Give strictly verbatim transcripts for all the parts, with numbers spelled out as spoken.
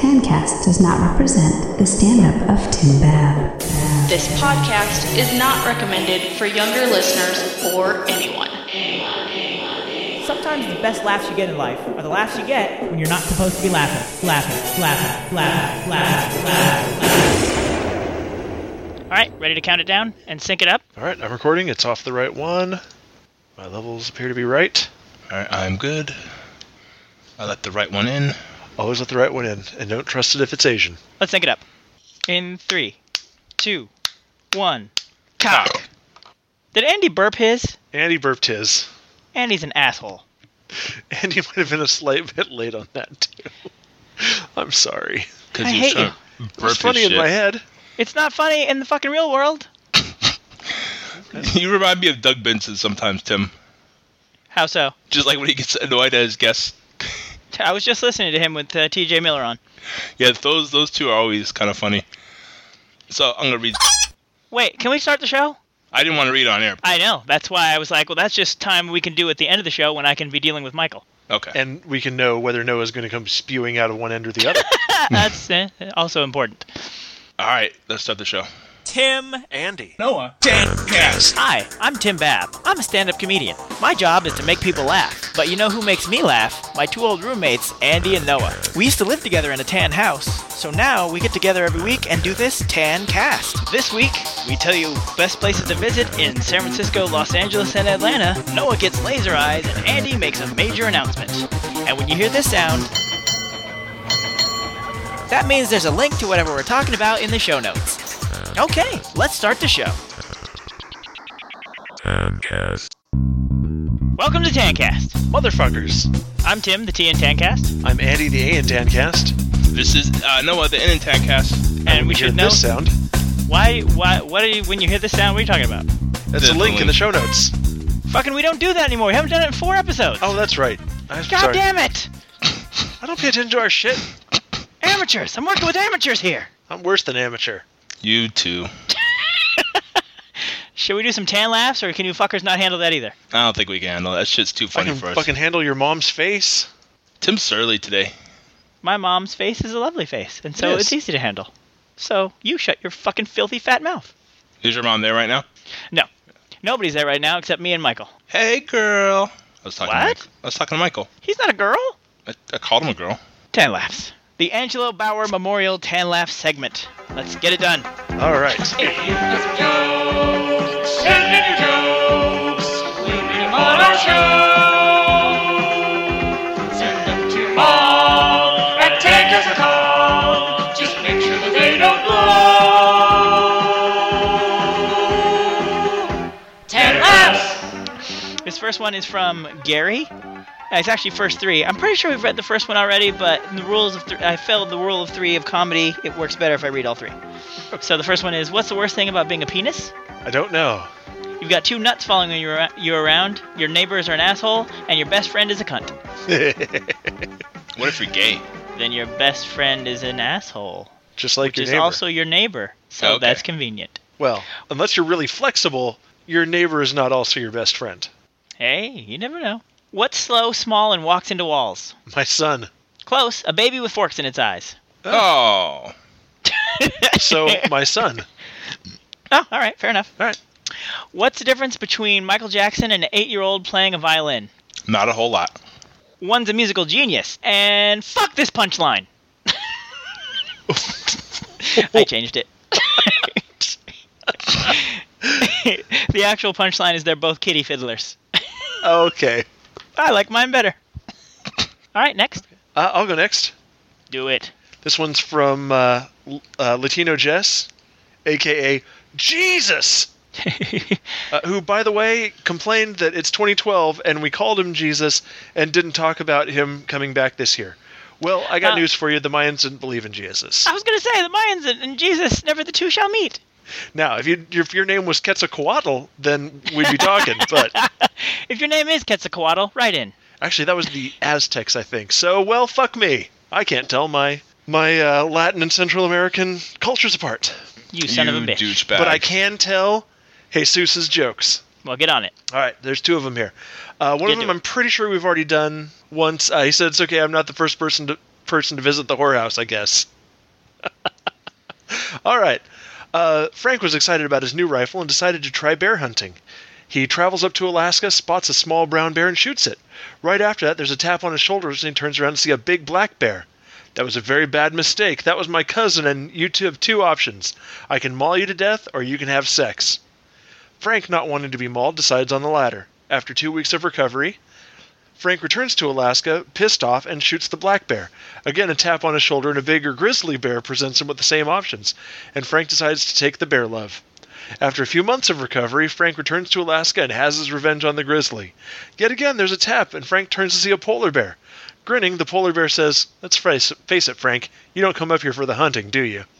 Tancast does not represent the stand-up of Tim Babb. This podcast is not recommended for younger listeners or anyone. Sometimes the best laughs you get in life are the laughs you get when you're not supposed to be laughing. Laughing, laughing, laughing, laughing, laughing, laughing. All right, ready to count it down and sync it up? All right, I'm recording. It's off the right one. My levels appear to be right. All right, I'm good. I let the right one in. Always let the right one in, and don't trust it if it's Asian. Let's sync it up. In three, two, one, cock. Did Andy burp his? Andy burped his. Andy's an asshole. Andy might have been a slight bit late on that, too. I'm sorry. I hate you. It was funny in my head. It's not funny in the fucking real world. You remind me of Doug Benson sometimes, Tim. How so? Just like when he gets annoyed at his guests. I was just listening to him with uh, T J Miller on. Yeah, those those two are always kind of funny. So I'm going to read... Wait, can we start the show? I didn't want to read on air. I know. That's why I was like, well, that's just time we can do at the end of the show when I can be dealing with Michael. Okay. And we can know whether Noah's going to come spewing out of one end or the other. That's uh, also important. All right, let's start the show. Tim, Andy, Noah, Tancast. Hi, I'm Tim Babb. I'm a stand-up comedian. My job is to make people laugh. But you know who makes me laugh? My two old roommates, Andy and Noah. We used to live together in a tan house, so now we get together every week and do this Tancast. This week, we tell you best places to visit in San Francisco, Los Angeles, and Atlanta. Noah gets laser eyes, and Andy makes a major announcement. And when you hear this sound, that means there's a link to whatever we're talking about in the show notes. Okay, let's start the show. Tancast. Welcome to Tancast. motherfuckers. I'm Tim, the T in Tancast. I'm Andy, the A in Tancast. This is uh, Noah, the N in Tancast. And we Hear should know... this sound. Why, why, what are you, when you hear this sound, what are you talking about? That's a link in the show notes. Fucking, we don't do that anymore. We haven't done it in four episodes. Oh, that's right. I'm God sorry. damn it! I don't pay attention to our shit. Amateurs! I'm working with amateurs here! I'm worse than amateur. You too. Should we do some tan laughs, or can you fuckers not handle that either? I don't think we can handle that. That shit's too I funny can for us. fucking handle your mom's face. Tim's surly today. My mom's face is a lovely face, and so It is. it's easy to handle. So, you shut your fucking filthy fat mouth. Is your mom there right now? No. Nobody's there right now except me and Michael. Hey, girl. I was talking What? to Mike. I was talking to Michael. He's not a girl. I, I called him a girl. Tan laughs. The Angelo Bauer Memorial Tan Laugh segment. Let's get it done. All right. Send in your jokes. We read them on our show. Send them to mom at tancast dot com. Just make sure that they don't blow. Ten laughs. This first one is from Gary. Uh, It's actually first three. I'm pretty sure we've read the first one already, but in the rules of th- I failed the rule of three of comedy. It works better if I read all three. So the first one is, what's the worst thing about being a penis? I don't know. You've got two nuts following you, ar- you around, your neighbors are an asshole, and your best friend is a cunt. What if you're gay? Then your best friend is an asshole, Just like which your is neighbor. also your neighbor. So Okay. that's convenient. Well, unless you're really flexible, your neighbor is not also your best friend. Hey, you never know. What's slow, small, and walks into walls? My son. Close, a baby with forks in its eyes. Oh. So, my son. Oh, all right, fair enough. All right. What's the difference between Michael Jackson and an eight-year-old playing a violin? Not a whole lot. One's a musical genius, and fuck this punchline. I changed it. The actual punchline is they're both kitty fiddlers. Okay. I like mine better. All right, next. Uh, I'll go next. Do it. This one's from uh, L- uh, Latino Jess, a k a. Jesus! uh, who, by the way, complained that it's twenty twelve and we called him Jesus and didn't talk about him coming back this year. Well, I got Uh, news for you. The Mayans didn't believe in Jesus. I was going to say, the Mayans and- and Jesus, never the two shall meet. Now, if you if your name was Quetzalcoatl, then we'd be talking. But If your name is Quetzalcoatl, write in. actually, that was the Aztecs, I think. So, well, fuck me. I can't tell my my uh, Latin and Central American cultures apart. You son you of a bitch. douchebag. But I can tell Jesus's jokes. Well, get on it. All right, there's two of them here. Uh, one Get of them to it. I'm pretty sure we've already done once. Uh, he said, it's okay, I'm not the first person to person to visit the whorehouse, I guess. All right. Uh, Frank was excited about his new rifle and decided to try bear hunting. He travels up to Alaska, spots a small brown bear, and shoots it. Right after that, there's a tap on his shoulders, and he turns around to see a big black bear. That was a very bad mistake. That was my cousin, and you two have two options. I can maul you to death, or you can have sex. Frank, not wanting to be mauled, decides on the latter. After two weeks of recovery, Frank returns to Alaska, pissed off, and shoots the black bear. Again, a tap on his shoulder, and a bigger grizzly bear presents him with the same options, and Frank decides to take the bear love. After a few months of recovery, Frank returns to Alaska and has his revenge on the grizzly. Yet again, there's a tap, and Frank turns to see a polar bear. Grinning, the polar bear says, "Let's face face it, Frank, you don't come up here for the hunting, do you?"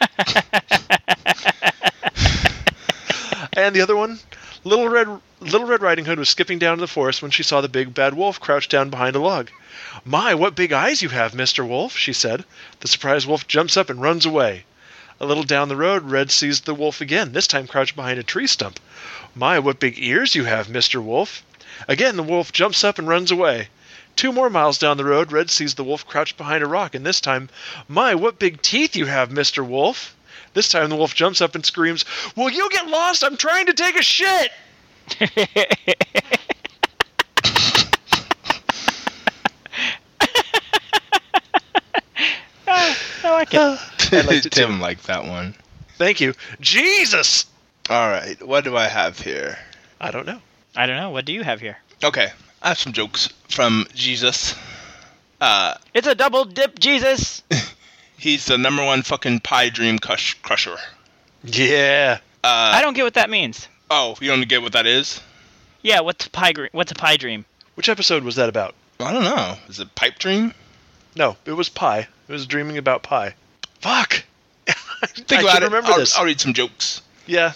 And the other one, Little Red Little Red Riding Hood was skipping down to the forest when she saw the big bad wolf crouched down behind a log. "My, what big eyes you have, Mister Wolf," she said. The surprised wolf jumps up and runs away. A little down the road, Red sees the wolf again, this time crouched behind a tree stump. "My, what big ears you have, Mister Wolf." Again, the wolf jumps up and runs away. Two more miles down the road, Red sees the wolf crouched behind a rock, and this time, "My, what big teeth you have, Mister Wolf." This time the wolf jumps up and screams, "Will you get lost? I'm trying to take a shit!" I like it. I liked it too. Tim liked that one. Thank you. Jesus! All right, what do I have here? I don't know. I don't know. What do you have here? Okay, I have some jokes from Jesus. Uh, It's a double dip, Jesus. he's the number one fucking pie dream crush- crusher. Yeah. Uh, I don't get what that means. Oh, you don't get what that is? Yeah, what's pie? Gre- what's a pie dream? Which episode was that about? I don't know. Is it pipe dream? No, it was pie. It was dreaming about pie. Fuck! Think I about should it. remember I'll, this. I'll read some jokes. Yeah.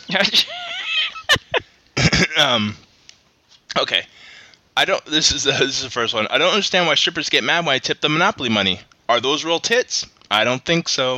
um. Okay. I don't. This is the, this is the first one. I don't understand why strippers get mad when I tip them Monopoly money. Are those real tits? I don't think so.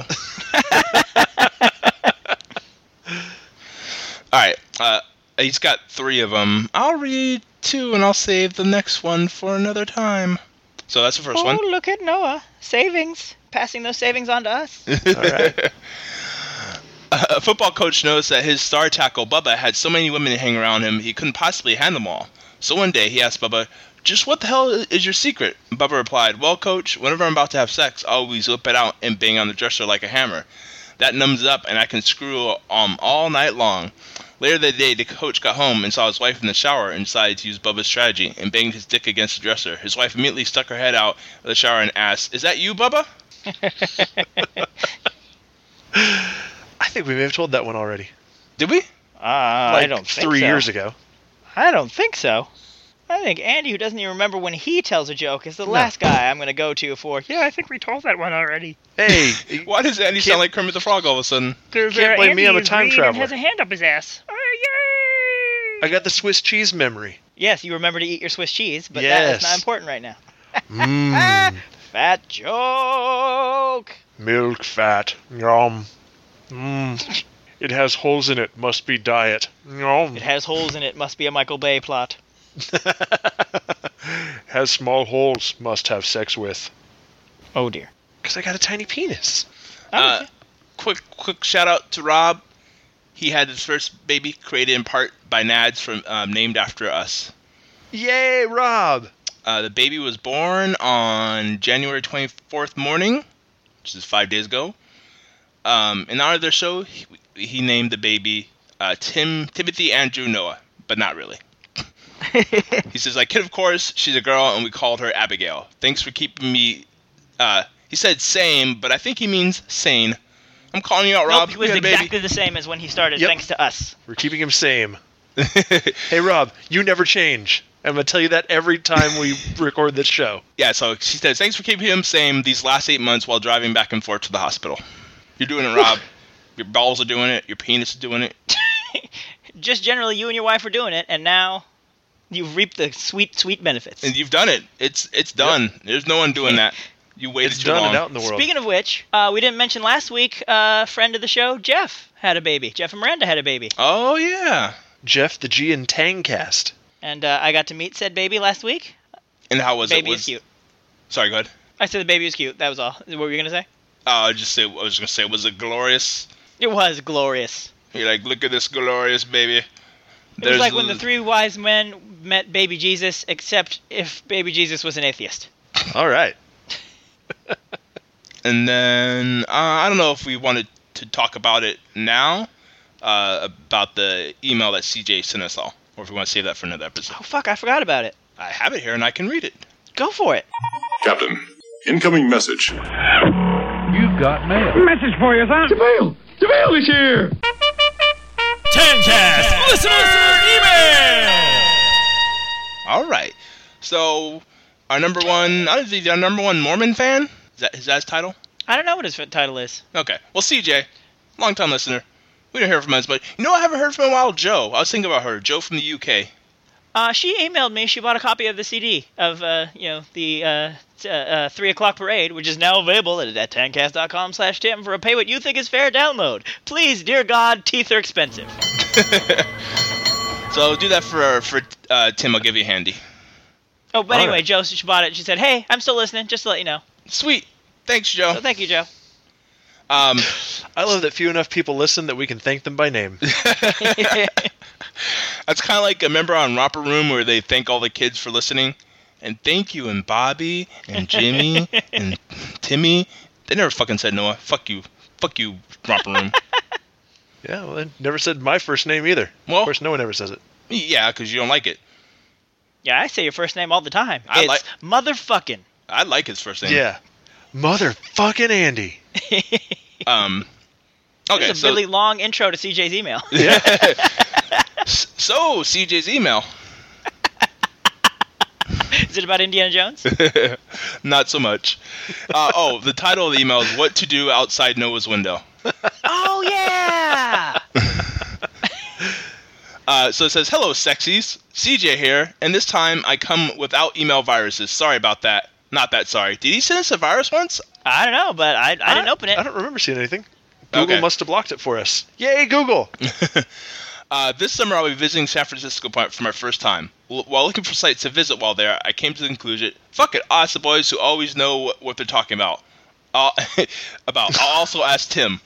All right. Uh, he's got three of them. I'll read two, and I'll save the next one for another time. So that's the first oh, one. look at Noah. Savings. Passing those savings on to us. All right. A football coach noticed that his star tackle, Bubba, had so many women hanging around him he couldn't possibly handle them all. So one day he asked Bubba, "Just what the hell is your secret?" Bubba replied, "Well, coach, whenever I'm about to have sex, I always whip it out and bang on the dresser like a hammer. That numbs it up and I can screw um all night long." Later that day, the coach got home and saw his wife in the shower and decided to use Bubba's strategy and banged his dick against the dresser. His wife immediately stuck her head out of the shower and asked, "Is that you, Bubba?" I think we may have told that one already. Did we? Uh, Like I don't think three so. years ago. I don't think so. I think Andy, who doesn't even remember when he tells a joke, is the last guy I'm going to go to for, yeah, I think we told that one already. Hey, Why does Andy Can't- sound like Kermit the Frog all of a sudden? Can't blame me, I'm a time traveler. has a hand up his ass. Oh, yay! I got the Swiss cheese memory. Yes, you remember to eat your Swiss cheese, but that Yes. is not important right now. Mmm. Fat joke! Milk fat. Yum. Mmm. It has holes in it. Must be diet. Yum. It has holes in it, must be a Michael Bay plot. Has small holes. Must have sex with. Oh dear. Because I got a tiny penis. Oh, Uh, quick, quick shout out to Rob. He had his first baby created in part by Nads from um, named after us. Yay, Rob! Uh, the baby was born on January twenty-fourth morning, which is five days ago. Um, in honor of their show, he, he named the baby uh, Tim Timothy Andrew Noah, but not really. He says, "Like kid, of course, she's a girl, and we called her Abigail. Thanks for keeping me." Uh, he said "same," but I think he means sane. I'm calling you out, Rob. Nope, he was We had a baby. exactly the same as when he started, Yep. thanks to us. We're keeping him same. Hey, Rob, you never change. I'm going to tell you that every time we record this show. Yeah, so she says, "Thanks for keeping him sane these last eight months while driving back and forth to the hospital. You're doing it, Rob. Your balls are doing it. Your penis is doing it." Just generally, you and your wife are doing it, and now you've reaped the sweet, sweet benefits. And you've done it. It's it's done. There's no one doing that. You waited It's too done long. and out in the world. Speaking of which, uh, we didn't mention last week, uh, friend of the show, Jeff, had a baby. Jeff and Miranda had a baby. Oh, yeah. Jeff the G and Tangcast. And uh, I got to meet said baby last week. And how was baby it? is Was, cute. Sorry, go ahead. I said the baby was cute. That was all. What were you gonna say? Uh, I just say I was gonna say, was it glorious? It was glorious. You're like, look at this glorious baby. It was like when the three wise men met baby Jesus, except if baby Jesus was an atheist. All right. And then uh, I don't know if we wanted to talk about it now, uh, about the email that C J sent us all, or if we want to save that for another episode. Oh fuck! I forgot about it. I have it here and I can read it. Go for it. Captain, incoming message. You've got mail. Message for you, son. DeVale! DeVale is here! Tancast listener email. All right. So our number one, I don't think our number one Mormon fan. Is that is that his title? I don't know what his title is. Okay. Well, C J, long-time listener. We didn't hear from us, but you know I haven't heard from in a while. Joe. I was thinking about her. Joe from the U K. Uh, she emailed me. She bought a copy of the C D of, uh, you know, the uh, t- uh, three o'clock parade, which is now available at, at tancast dot com slash Tim for a pay what you think is fair download. Please, dear God, teeth are expensive. So do that for for uh, Tim. I'll give you a handy. Oh, but All anyway, right. Joe, she bought it. She said, "Hey, I'm still listening. Just to let you know." Sweet. Thanks, Joe. So thank you, Joe. Um, I love that few enough people listen that we can thank them by name. That's kind of like a member on Romper Room where they thank all the kids for listening. And thank you, and Bobby, and Jimmy, and Timmy. They never fucking said Noah. Fuck you. Fuck you, Romper Room. Yeah, well, they never said my first name either. Well- of course, no one ever says it. Yeah, because you don't like it. Yeah, I say your first name all the time. I it's like- motherfucking. I like his first name. Yeah. Motherfucking Andy. Um. Okay, It's a so really long intro to C J's email. so C J's email. Is it about Indiana Jones? Not so much. Uh, oh, the title of the email is "What to Do Outside Noah's Window." Oh yeah. Uh, so it says, "Hello, sexies. C J here, and this time I come without email viruses. Sorry about that. Not that sorry. Did he send us a virus once? I don't know, but I I didn't open it. I don't remember seeing anything. Google Okay. must have blocked it for us. Yay, Google! Uh, this summer I'll be visiting San Francisco for my first time. L- while looking for sites to visit while there, I came to the conclusion, fuck it, I'll ask the boys who always know what, what they're talking about. Uh, about. I'll also ask Tim.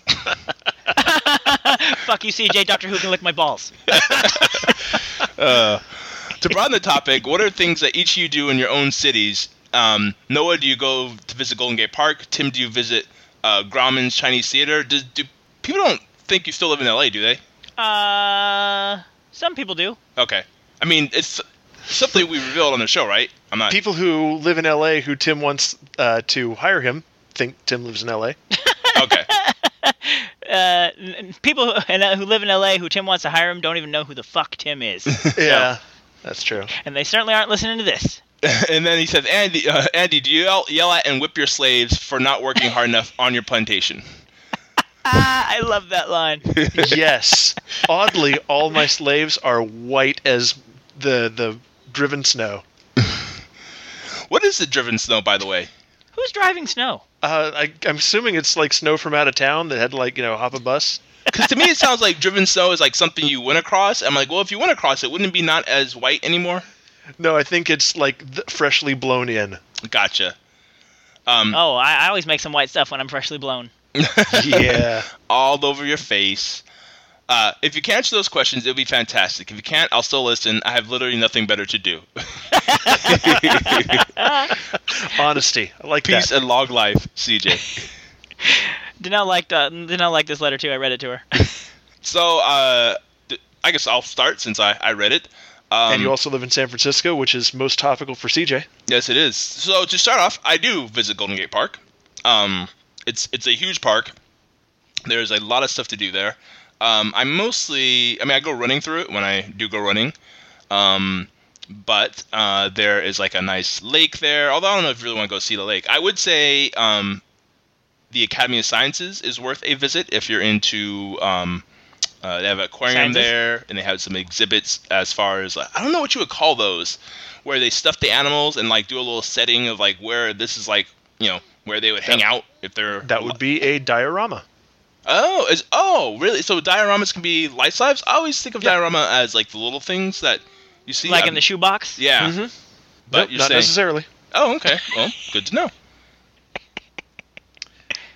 Fuck you, C J. Doctor Who can lick my balls. uh, to broaden the topic, what are things that each of you do in your own cities? Um, Noah, do you go to visit Golden Gate Park? Tim, do you visit uh, Grauman's Chinese Theater? Do, do people don't think you still live in L A, do they? Uh, some people do. Okay. I mean, it's something we revealed on the show, right? I'm not. People who live in L A who Tim wants uh, to hire him think Tim lives in L A. Okay. Uh, n- n- people who, and, uh, who live in L A who Tim wants to hire him don't even know who the fuck Tim is. Yeah, that's true. And they certainly aren't listening to this. And then he says, Andy, uh, Andy, do you yell, yell at and whip your slaves for not working hard enough on your plantation? Ah, I love that line. Yes. Oddly, all my slaves are white as the the driven snow. What is the driven snow, by the way? Who's driving snow? Uh, I, I'm assuming it's like snow from out of town that had to, like, you know, hop a bus. Because to me it sounds like driven snow is like something you went across. I'm like, well, if you went across it, wouldn't it be not as white anymore? No, I think it's like th- freshly blown in. Gotcha. Um, Oh, I, I always make some white stuff when I'm freshly blown. Yeah. all over your face. Uh, if you can answer those questions, it'll be fantastic. If you can't, I'll still listen. I have literally nothing better to do. Honesty. I like Peace that. and log life, C J. Danelle liked uh, Danelle liked this letter too. I read it to her. So, uh, th- I guess I'll start since I, I read it. Um, And you also live in San Francisco, which is most topical for C J. Yes, it is. So to start off, I do visit Golden Gate Park. Um, it's it's a huge park. There's a lot of stuff to do there. Um, I mostly, I mean, I go running through it when I do go running. Um, but uh, there is like a nice lake there. Although I don't know if you really want to go see the lake. I would say um, the Academy of Sciences is worth a visit if you're into. Um, uh, they have an aquarium Sciences? there, and they have some exhibits as far as like, I don't know what you would call those, where they stuff the animals and like do a little setting of like where this is like you know where they would hang out if they're. That would be a diorama. Oh, is oh really? So dioramas can be life size? I always think of Yeah. diorama as like the little things that you see, Like I'm- in the shoebox? Yeah, Mhm. but Nope, you're not saying. necessarily. Oh, okay. Well, good to know.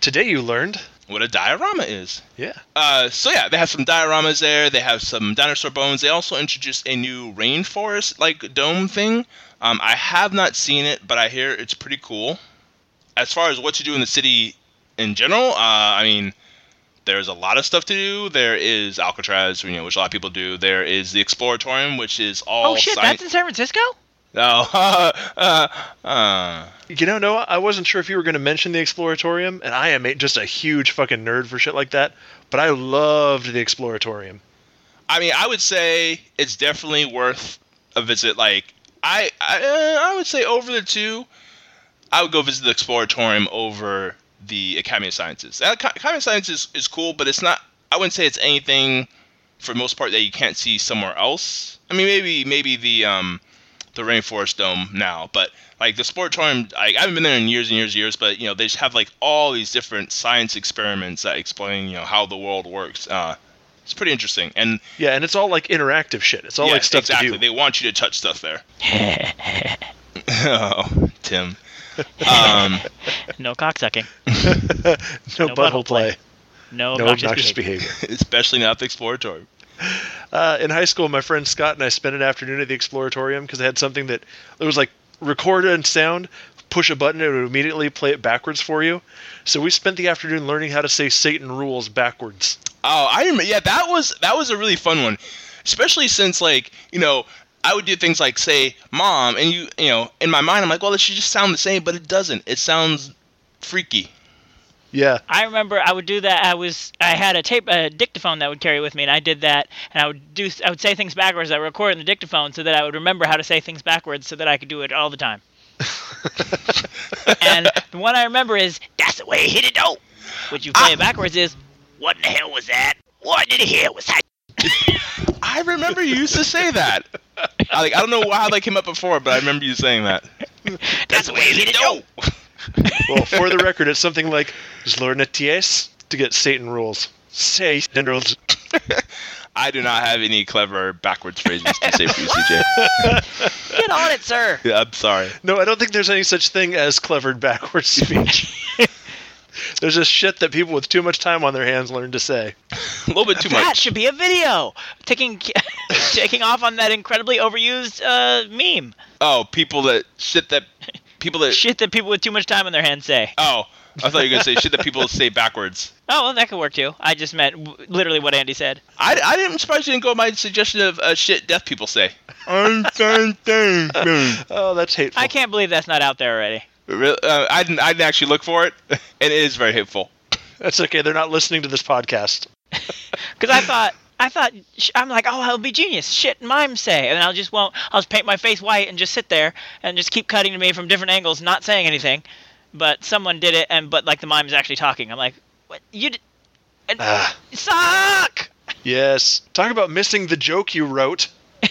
Today you learned what a diorama is. Yeah. Uh, so yeah, they have some dioramas there. They have some dinosaur bones. They also introduced a new rainforest like dome thing. Um, I have not seen it, but I hear it's pretty cool. As far as what to do in the city in general, uh, I mean, there's a lot of stuff to do. There is Alcatraz, you know, which a lot of people do. There is the Exploratorium, which is all. Oh shit, sci- that's in San Francisco? Oh, uh, uh, uh. You know, Noah, I wasn't sure if you were going to mention the Exploratorium, and I am a, just a huge fucking nerd for shit like that, but I loved the Exploratorium. I mean, I would say it's definitely worth a visit. Like, I, I, uh, I would say over the two, I would go visit the Exploratorium over the Academy of Sciences. The Academy of Sciences is cool, but it's not. I wouldn't say it's anything, for the most part, that you can't see somewhere else. I mean, maybe, maybe the um. the Rainforest Dome now, but like the Exploratorium, I, I haven't been there in years and years and years, but you know, they just have like all these different science experiments that explain, you know, how the world works. Uh, it's pretty interesting. And yeah, and it's all like interactive shit. It's all yeah, like stuff exactly. to do. They want you to touch stuff there. Oh, Tim. Um, no cocksucking. no, no butthole butthole play. play. No, No obnoxious, obnoxious behavior. behavior. especially not the Exploratorium. Uh, in high school, my friend Scott and I spent an afternoon at the Exploratorium because they had something that it was like record and sound, push a button, and it would immediately play it backwards for you. So we spent the afternoon learning how to say Satan rules backwards. Oh, I remember. Yeah, that was that was a really fun one, especially since like you know I would do things like say "mom," and you you know in my mind I'm like, well, it should just sound the same, but it doesn't. It sounds freaky. Yeah. I remember I would do that. I was I had a tape, a dictaphone that I would carry with me, and I did that. And I would do I would say things backwards. I would record in the dictaphone so that I would remember how to say things backwards, so that I could do it all the time. And the one I remember is "That's the way he hit it, though." Which you play it backwards is "What in the hell was that? What in the hell was that?" I remember you used to say that. I, like I don't know how that came up before, but I remember you saying that. That's the way he hit it, though. Well, for the record, it's something like "Zlornaties" to get Satan rules. Satan rules. I do not have any clever backwards phrases to say for you, C J. Get on it, sir. Yeah, I'm sorry. No, I don't think there's any such thing as clever backwards speech. There's just shit that people with too much time on their hands learn to say. A little bit too That much. should be a video. Taking taking off on that incredibly overused uh, meme. Oh, people that shit that people that Shit that people with too much time on their hands say. Oh, I thought you were gonna say shit that people say backwards. Oh, well, that could work too. I just meant w- literally what Andy said. I, I didn't. I'm surprised you didn't go with my suggestion of uh, shit deaf people say. Oh, that's hateful. I can't believe that's not out there already. Really, uh, I didn't. I didn't actually look for it, and it is very hateful. That's okay. They're not listening to this podcast. Because I thought, I thought, sh- I'm like, oh, it'll be genius. Shit mimes say, and I'll just won't. I'll just paint my face white and just sit there and just keep cutting to me from different angles, not saying anything. But someone did it, and but like the mime is actually talking. I'm like, what you did? And, Ah. Suck. Yes. Talk about missing the joke you wrote.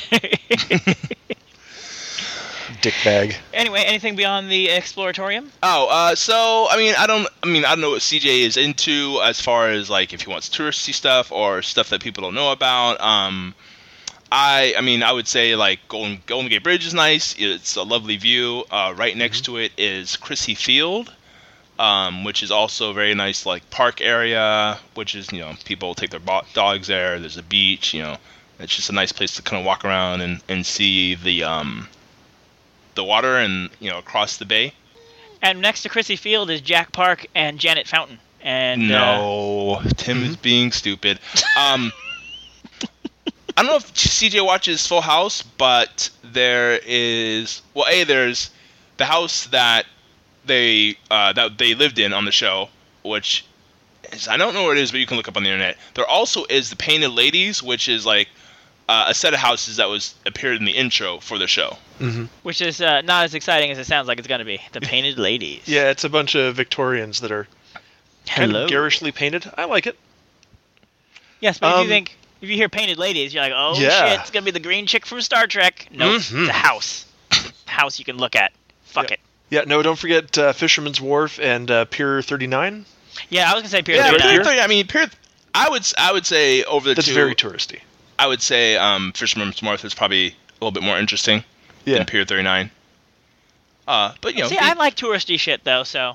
Dickbag. Anyway, anything beyond the Exploratorium? Oh, uh, so I mean, I don't. I mean, I don't know what C J is into as far as like if he wants touristy stuff or stuff that people don't know about. Um, I, I mean, I would say like Golden Golden Gate Bridge is nice. It's a lovely view. Uh, right next to it is Chrissy Field, um, which is also a very nice like park area. Which is you know people take their bo- dogs there. There's a beach. You know, it's just a nice place to kind of walk around and and see the um. the water and you know across the bay. And next to Chrissy Field is Jack Park and Janet Fountain. And no, uh, Tim is being stupid. Um, I don't know if C J watches Full House, but there is well, a there's the house that they uh, that they lived in on the show, which is I don't know what it is, but you can look up on the internet. There also is the Painted Ladies, which is like uh, a set of houses that was appeared in the intro for the show. Mm-hmm. Which is uh, not as exciting as it sounds like it's going to be. The Painted Ladies. Yeah, it's a bunch of Victorians that are kind Hello. of garishly painted. I like it. Yes, but if Um, you think, if you hear Painted Ladies, you're like, oh Yeah. shit, it's going to be the green chick from Star Trek. No, Mhm. it's a house. House you can look at. Fuck Yeah. it. Yeah, no, don't forget uh, Fisherman's Wharf and uh, Pier thirty-nine. Yeah, I was going to say Pier Yeah, thirty-nine. Pier thirty, I mean, Pier. I would I would say over the That's two. very touristy. I would say um, Fisherman's Wharf is probably a little bit more interesting Yeah. than Pier thirty-nine. Uh, but you know, See, the- I like touristy shit, though, so.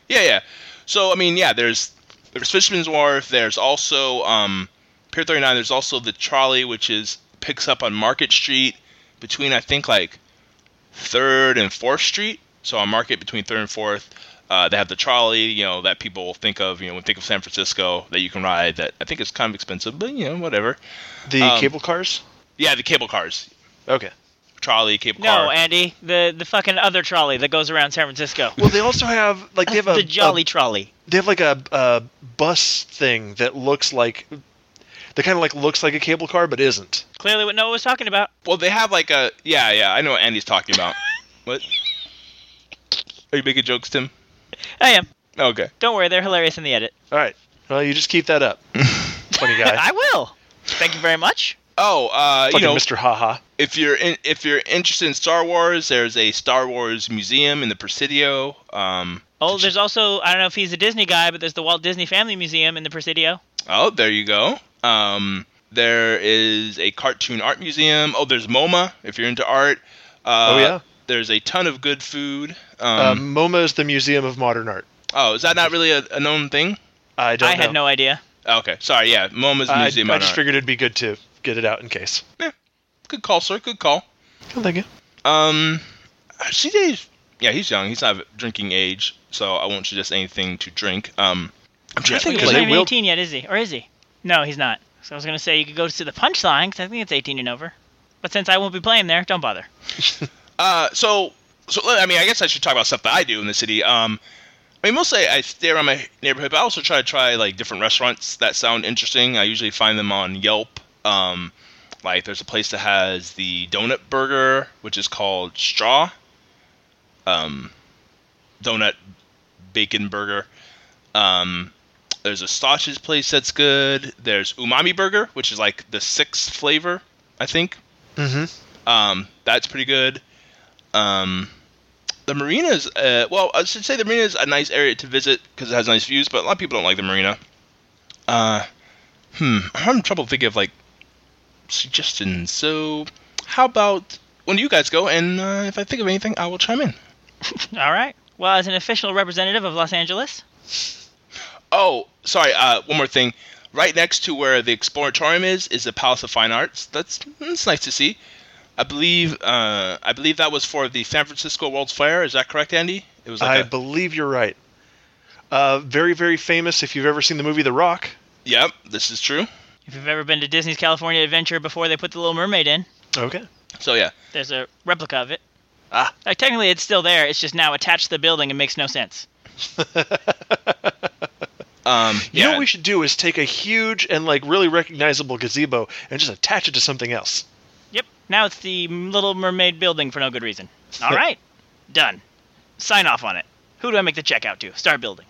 Yeah, yeah. So, I mean, yeah, there's there's Fisherman's Wharf. There's also um, Pier thirty-nine. There's also the trolley, which is picks up on Market Street between, I think, like third and fourth Street. So on Market between third and fourth, uh, they have the trolley, you know, that people think of, you know, when think of San Francisco that you can ride. That I think is kind of expensive, but you know, whatever. The Um, cable cars? Yeah, the cable cars. Okay. Trolley, cable No, car. Andy, the the fucking other trolley that goes around San Francisco. Well, they also have like they have a the Jolly a, Trolley. They have like a, a bus thing that looks like that kind of like looks like a cable car but isn't. Clearly, what Noah was talking about. Well, they have like a yeah, yeah. I know what Andy's talking about. What? Are you making jokes, Tim? I am. Okay. Don't worry, they're hilarious in the edit. All right. Well, you just keep that up. Funny guy. I will. Thank you very much. Oh, uh, you Fucking know, Mister Haha. if you're in, if you're interested in Star Wars, there's a Star Wars museum in the Presidio. Um, Oh, there's also, I don't know if he's a Disney guy, but there's the Walt Disney Family Museum in the Presidio. oh, there you go. Um, there is a cartoon art museum. Oh, there's MoMA if you're into art. Uh, Oh, yeah. There's a ton of good food. Um, Um, MoMA is the Museum of Modern Art. oh, is that not really a, a known thing? I don't I know. had no idea. Okay, sorry. Yeah, MoMA's I, museum. I of just art. figured it'd be good to get it out in case. Good call, sir. Good call. Oh, thank you. Um, C J's, yeah, he's young. He's not of drinking age, so I won't suggest anything to drink. Um, I'm trying to think. He's Of, not like, even eighteen yet, is he? Or is he? No, he's not. So I was going to say you could go to the Punchline, because I think it's eighteen and over. But since I won't be playing there, don't bother. uh, so, so I mean, I guess I should talk about stuff that I do in the city. Um, I mean, mostly I stay around my neighborhood, but I also try to try like different restaurants that sound interesting. I usually find them on Yelp. Um, like there's a place that has the donut burger, which is called Straw. Um, donut bacon burger. Um, there's a Stotch's place that's good. There's Umami Burger, which is like the sixth flavor, I think. Mm-hmm. Um, that's pretty good. Um, the marina's, uh, well, I should say the marina's a nice area to visit because it has nice views, but a lot of people don't like the marina. Uh, hmm, I'm having trouble thinking of like suggestions. So, how about when you guys go, and uh, if I think of anything, I will chime in. All right. Well, as an official representative of Los Angeles. Oh, sorry. Uh, one more thing. Right next to where the Exploratorium is, is the Palace of Fine Arts. That's that's nice to see. I believe uh, I believe that was for the San Francisco World's Fair. Is that correct, Andy? It was. Like I a, believe you're right. Uh, very, very famous if you've ever seen the movie The Rock. Yep, this is true. If you've ever been to Disney's California Adventure before they put the Little Mermaid in, Okay. So yeah. there's a replica of it. Ah. Like, technically, it's still there. It's just now attached to the building and makes no sense. Um, You yeah. know what we should do is take a huge and like really recognizable gazebo and just attach it to something else. Yep. Now it's the Little Mermaid building for no good reason. All right. Done. Sign off on it. Who do I make the check out to? Start building.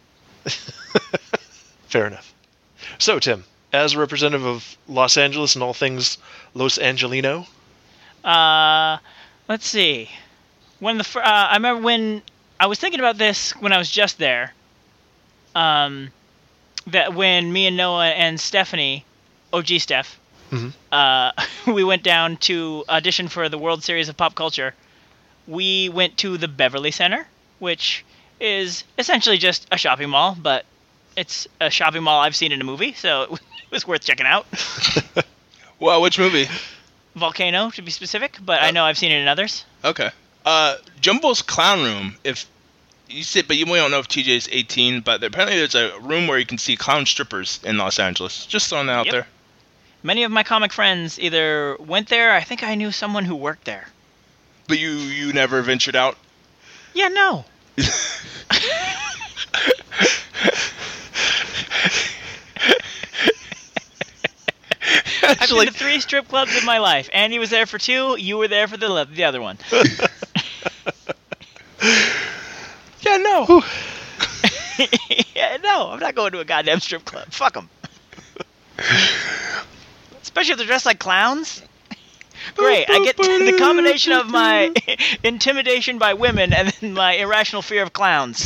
Fair enough. So, Tim, as a representative of Los Angeles and all things Los Angelino, Uh, let's see. When the fir- uh, I remember when I was thinking about this when I was just there. Um, that when me and Noah and Stephanie, O G Steph, Mhm. uh, we went down to audition for the World Series of Pop Culture. We went to the Beverly Center, which is essentially just a shopping mall, but it's a shopping mall I've seen in a movie, so it was worth checking out. Well, which movie? Volcano, to be specific, but I know I've seen it in others. Okay. Uh, Jumbo's Clown Room. If you sit, but you don't know if T J's eighteen, but apparently there's a room where you can see clown strippers in Los Angeles. Just throwing that out Yep. there. Many of my comic friends either went there, I think I knew someone who worked there. But you you never ventured out. Yeah, no. I've been to three strip clubs in my life. Andy was there for two, you were there for the, le- the other one. Yeah, no. Yeah, no, I'm not going to a goddamn strip club. Fuck them. Especially if they're dressed like clowns. Great, I get the combination of my intimidation by women and then my irrational fear of clowns.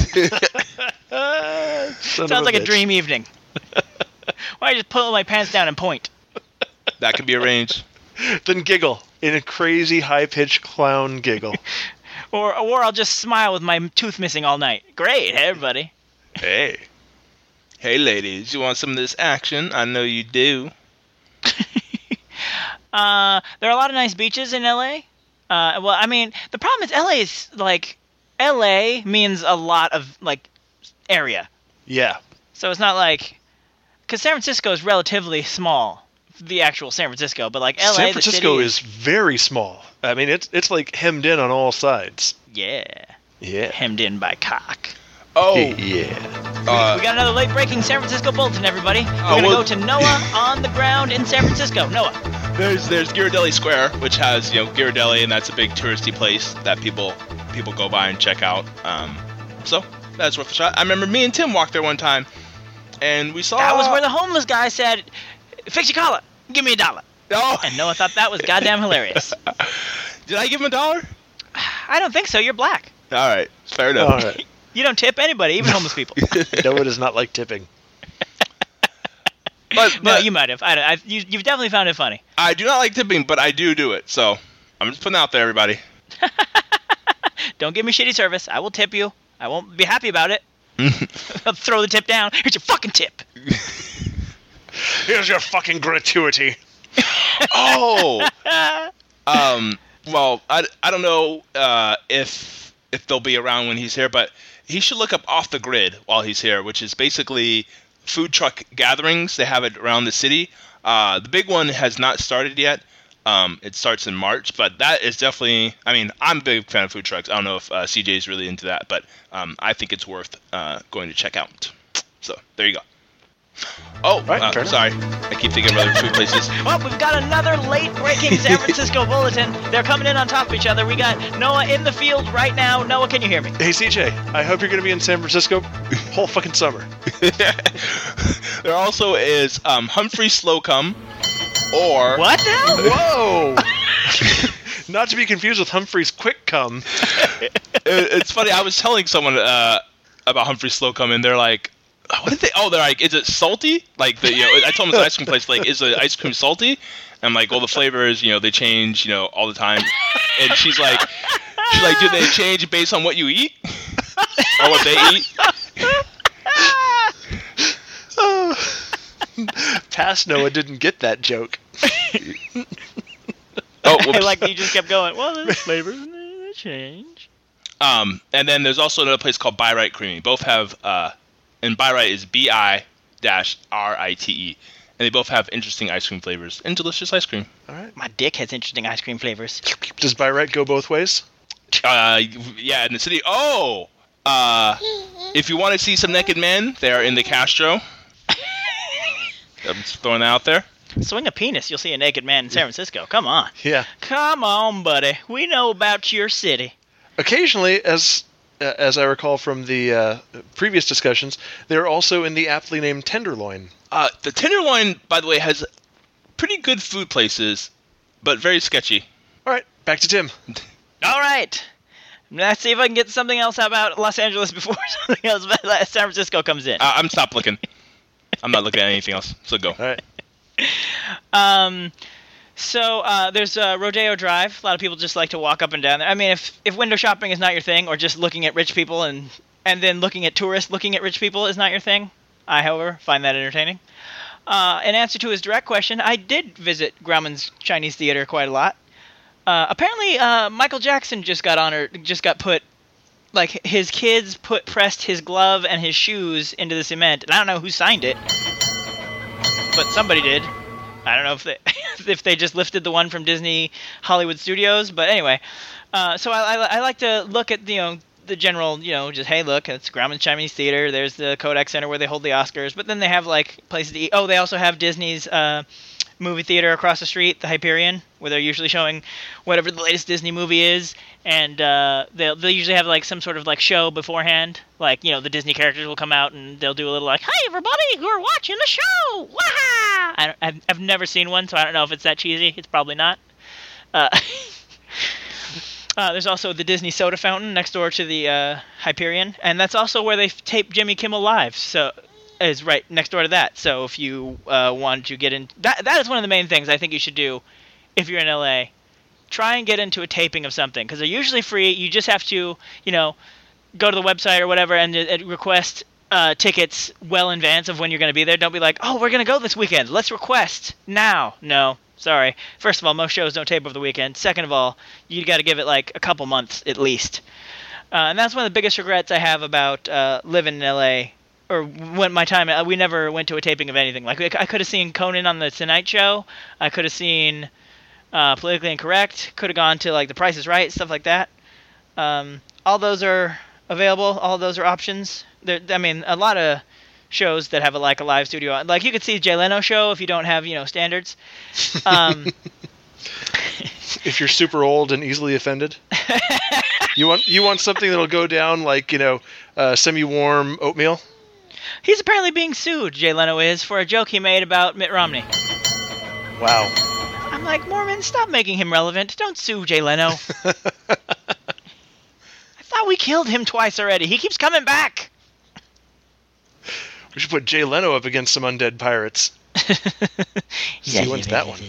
Son Sounds of like a bitch. dream evening. Why don't I just pull my pants down and point? That can be arranged. Then giggle in a crazy high-pitched clown giggle. Or or I'll just smile with my tooth missing all night. Great, hey everybody. Hey. Hey, ladies, you want some of this action? I know you do. uh, there are a lot of nice beaches in L A. Uh, well, I mean, the problem is L A is, like, L A means a lot of, like, area. Yeah. So it's not like... Because San Francisco is relatively small, the actual San Francisco, but, like, L A, San Francisco the is, city is very small. I mean, it's it's like hemmed in on all sides. Yeah. Yeah. Hemmed in by cock. Oh. Yeah. Uh, We got another late-breaking San Francisco bulletin, everybody. We're Oh, going to well- go to Noah on the ground in San Francisco. Noah. There's there's Ghirardelli Square, which has, you know, Ghirardelli, and that's a big touristy place that people people go by and check out. Um, so that's worth a shot. I remember me and Tim walked there one time, and we saw That was where the homeless guy said, fix your collar, give me a dollar. Oh. And Noah thought that was goddamn hilarious. Did I give him a dollar? I don't think so. You're black. All right, fair enough. All right. You don't tip anybody, even homeless people. Noah does not like tipping. But, No, but you might have. I, I, you, you've definitely found it funny. I do not like tipping, but I do do it. So I'm just putting it out there, everybody. Don't give me shitty service. I will tip you. I won't be happy about it. I'll throw the tip down. Here's your fucking tip. Here's your fucking gratuity. Oh. um. Well, I, I don't know uh, if if they'll be around when he's here, but he should look up Off the Grid while he's here, which is basically food truck gatherings. They have it around the city. Uh, the big one has not started yet. Um, it starts in March, but that is definitely. I mean, I'm a big fan of food trucks. I don't know if uh, C J's really into that, but um, I think it's worth uh, going to check out. So there you go. Oh, Right, uh, fair enough. sorry. I keep thinking of other food places. Well, we've got another late-breaking San Francisco bulletin. They're coming in on top of each other. We got Noah in the field right now. Noah, can you hear me? Hey, C J, I hope you're going to be in San Francisco whole fucking summer. There also is um, Humphrey Slocum, or What now? Whoa! Not to be confused with Humphrey's Quick Cum. It- it's funny. I was telling someone uh, about Humphrey Slocum, and they're like, "What did they?" Oh, they're like, "Is it salty?" Like the, you know, I told them it's an ice cream place. Like, is the ice cream salty? I'm like, "Well, the flavors, you know, they change, you know, all the time." And she's like, "She's like, do they change based on what you eat, or what they eat?" Past Noah didn't get that joke. Oh, I whoops. like that you just kept going, well, there's flavors and they change. Um, and then there's also another place called Bi-Rite Creamy. Both have, uh, and Bi-Rite is B I R I T E. And they both have interesting ice cream flavors and delicious ice cream. All right. My dick has interesting ice cream flavors. Does Bi-Rite go both ways? Uh, yeah, in the city. Oh! Uh, if you want to see some naked men, they are in the Castro. I'm just throwing that out there. Swing a penis, you'll see a naked man in San Francisco. Come on. Yeah. Come on, buddy. We know about your city. Occasionally, as uh, as I recall from the uh, previous discussions, they're also in the aptly named Tenderloin. Uh, the Tenderloin, by the way, has pretty good food places, but very sketchy. All right, back to Tim. All right. Let's see if I can get something else about Los Angeles before something else about San Francisco comes in. Uh, I'm stop looking. I'm not looking at anything else, so go. All right. Um, so uh, there's uh, Rodeo Drive. A lot of people just like to walk up and down there. I mean, if if window shopping is not your thing, or just looking at rich people and and then looking at tourists looking at rich people is not your thing, I, however, find that entertaining. Uh, in answer to his direct question, I did visit Grauman's Chinese Theater quite a lot. Uh, apparently, uh, Michael Jackson just got honored, just got put, like his kids put pressed his glove and his shoes into the cement, and I don't know who signed it, but somebody did. I don't know if they if they just lifted the one from Disney Hollywood Studios, but anyway. Uh, so I, I I like to look at you know the general you know just hey look it's Grauman's Chinese Theater. There's the Kodak Center where they hold the Oscars, but then they have like places to eat. Oh, they also have Disney's uh, movie theater across the street, the Hyperion, where they're usually showing whatever the latest Disney movie is, and uh, they'll they usually have like some sort of like show beforehand. Like you know the Disney characters will come out and they'll do a little like, "Hey everybody, we're watching the show!" Wah! I don't, I've I've never seen one, so I don't know if it's that cheesy. It's probably not. Uh, uh, there's also the Disney soda fountain next door to the uh, Hyperion, and that's also where they tape Jimmy Kimmel Live. So is right next door to that. So if you uh, want to get in, that that is one of the main things I think you should do if you're in L A. try and get into a taping of something, because they're usually free. You just have to, you know, go to the website or whatever and uh, request uh, tickets well in advance of when you're going to be there. Don't be like, oh, we're going to go this weekend. Let's request now. No, sorry. First of all, most shows don't tape over the weekend. Second of all, you got to give it like a couple months at least. Uh, and that's one of the biggest regrets I have about uh, living in L A, or when my time, uh, we never went to a taping of anything. Like, I could have seen Conan on the Tonight Show. I could have seen uh, Politically Incorrect. Could have gone to, like, The Price is Right, stuff like that. Um, all those are available. All of those are options. There, I mean, a lot of shows that have, a, like, a live studio. Like, you could see Jay Leno show if you don't have, you know, standards. Um, if you're super old and easily offended. You want you want something that'll go down like, you know, uh, semi-warm oatmeal? He's apparently being sued, Jay Leno is, for a joke he made about Mitt Romney. Wow. I'm like, Mormon, stop making him relevant. Don't sue Jay Leno. I thought we killed him twice already. He keeps coming back. We should put Jay Leno up against some undead pirates. See who wins that one.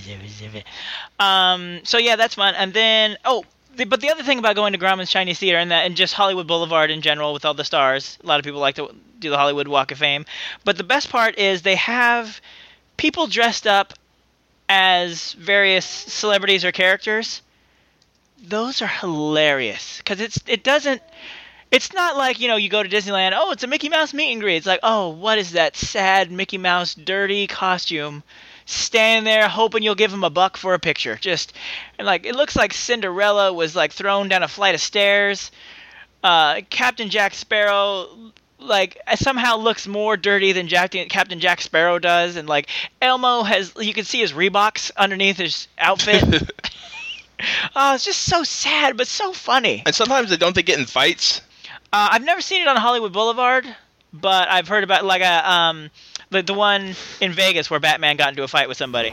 Um, so yeah, that's fun. And then, oh, the, but the other thing about going to Grauman's Chinese Theater and that, and just Hollywood Boulevard in general with all the stars, a lot of people like to do the Hollywood Walk of Fame. But the best part is they have people dressed up as various celebrities or characters. Those are hilarious because it's it doesn't. It's not like, you know, you go to Disneyland, oh, it's a Mickey Mouse meet and greet. It's like, oh, what is that sad Mickey Mouse dirty costume? Standing there hoping you'll give him a buck for a picture. Just, and like, it looks like Cinderella was, like, thrown down a flight of stairs. Uh, Captain Jack Sparrow, like, somehow looks more dirty than Jack, Captain Jack Sparrow does. And, like, Elmo has, you can see his Reeboks underneath his outfit. Oh, it's just so sad, but so funny. And sometimes they don't they get in fights? Uh, I've never seen it on Hollywood Boulevard, but I've heard about like a um the the one in Vegas where Batman got into a fight with somebody,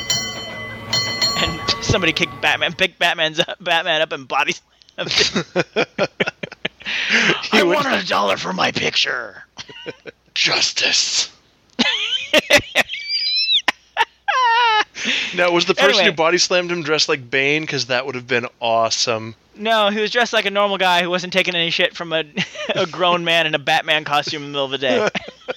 and somebody kicked Batman, picked Batman's Batman up and body slammed him. I would- wanted a dollar for my picture. Justice. Now, was the person Anyway. who body slammed him dressed like Bane? Because that would have been awesome. No, he was dressed like a normal guy who wasn't taking any shit from a a grown man in a Batman costume in the middle of the day.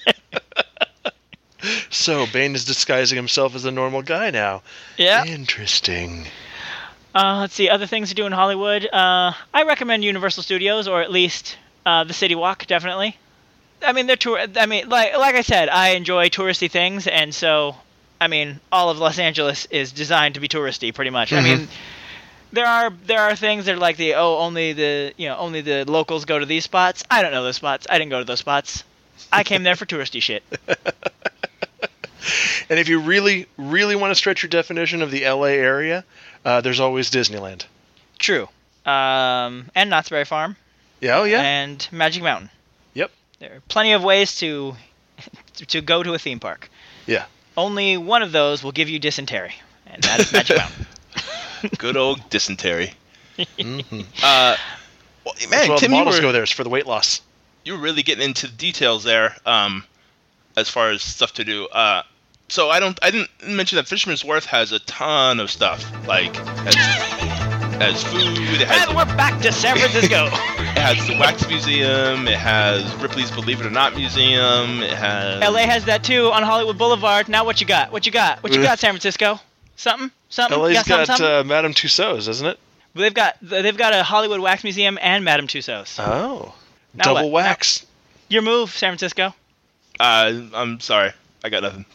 So, Bane is disguising himself as a normal guy now. Yeah. Interesting. Uh, let's see, other things to do in Hollywood. Uh, I recommend Universal Studios, or at least uh, the City Walk, definitely. I mean, they're tour. I mean, like like I said, I enjoy touristy things, and so, I mean, all of Los Angeles is designed to be touristy, pretty much. Mm-hmm. I mean, there are there are things that are like the oh, only the you know only the locals go to these spots. I don't know those spots. I didn't go to those spots. I came there for touristy shit. And if you really, really want to stretch your definition of the L A area, uh, there's always Disneyland. True. Um, and Knott's Berry Farm. Yeah, oh yeah. And Magic Mountain. Yep. There are plenty of ways to to go to a theme park. Yeah. Only one of those will give you dysentery, and that is Magic Mountain. Good old dysentery. Mm-hmm. Uh, well, man, That's why Tim, the you models were, go there is for the weight loss. you were really getting into the details there, um, as far as stuff to do. Uh, so I don't, I didn't mention that Fisherman's Wharf has a ton of stuff, like has, has food. It has And we're back to San Francisco. It has the Wax Museum. It has Ripley's Believe It or Not Museum. It has L A has that too on Hollywood Boulevard. Now what you got? What you got? What you got, San Francisco? Something? Something? L A's You something, got something? uh, Madame Tussauds, isn't it? They've got they've got a Hollywood Wax Museum and Madame Tussauds. Oh. Now Double what? wax. Your move, San Francisco. Uh, I'm sorry, I got nothing.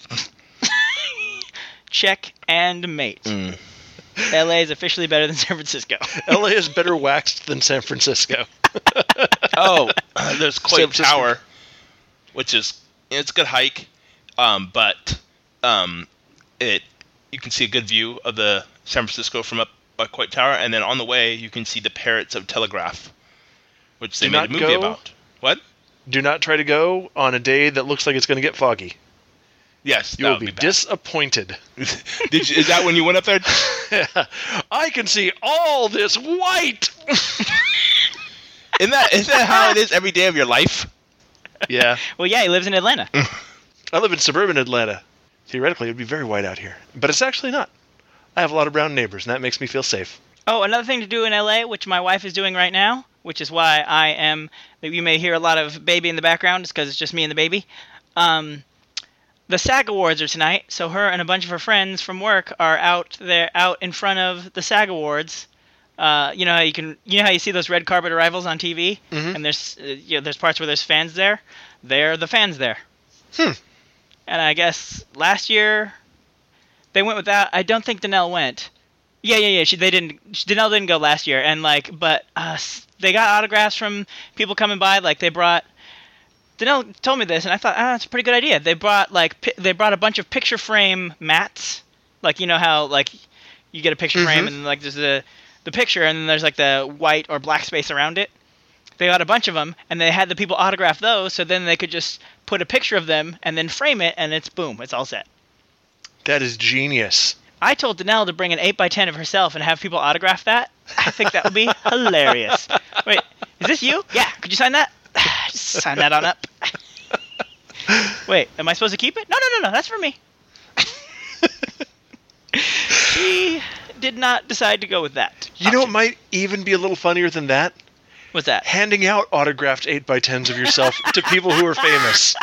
Check and mate. Mm. L A is officially better than San Francisco. L A is better waxed than San Francisco. Oh, there's San Coit Francisco. Tower, which is it's a good hike, um, but um, it you can see a good view of the San Francisco from up by Coit Tower, and then on the way you can see the Parrots of Telegraph, which they Do made not a movie go- about. What? Do not try to go on a day that looks like it's going to get foggy. Yes, You that will would be be bad. disappointed. Did you, is that when you went up there? I can see all this white. Isn't that isn't that how it is every day of your life? Yeah. Well, yeah, he lives in Atlanta. I live in suburban Atlanta. Theoretically, it would be very white out here. But it's actually not. I have a lot of brown neighbors, and that makes me feel safe. Oh, another thing to do in L A, which my wife is doing right now, which is why I am. You may hear a lot of baby in the background, just because it's just me and the baby. Um, the SAG Awards are tonight, so her and a bunch of her friends from work are out there, out in front of the SAG Awards. Uh, you know how you can, you know how you see those red carpet arrivals on T V, Mhm. and there's, uh, you know, there's parts where there's fans there. They're the fans there. Hmm. And I guess last year they went with that. I don't think Danelle went. Yeah, yeah, yeah. She they didn't. She, Danelle didn't go last year, and like, but uh, s- they got autographs from people coming by. Like they brought. Danelle told me this, and I thought, ah, that's a pretty good idea. They brought like pi- they brought a bunch of picture frame mats. Like you know how like you get a picture frame, Mhm. and like there's the the picture, and then there's like the white or black space around it. They got a bunch of them, and they had the people autograph those, so then they could just put a picture of them and then frame it, and it's boom, it's all set. That is genius. I told Danelle to bring an eight by ten of herself and have people autograph that. I think that would be hilarious. Wait, is this you? Yeah, could you sign that? Just sign that on up. Wait, am I supposed to keep it? No, no, no, no, that's for me. She did not decide to go with that. You know what might even be a little funnier than that? What's that? Handing out autographed eight by tens of yourself to people who are famous.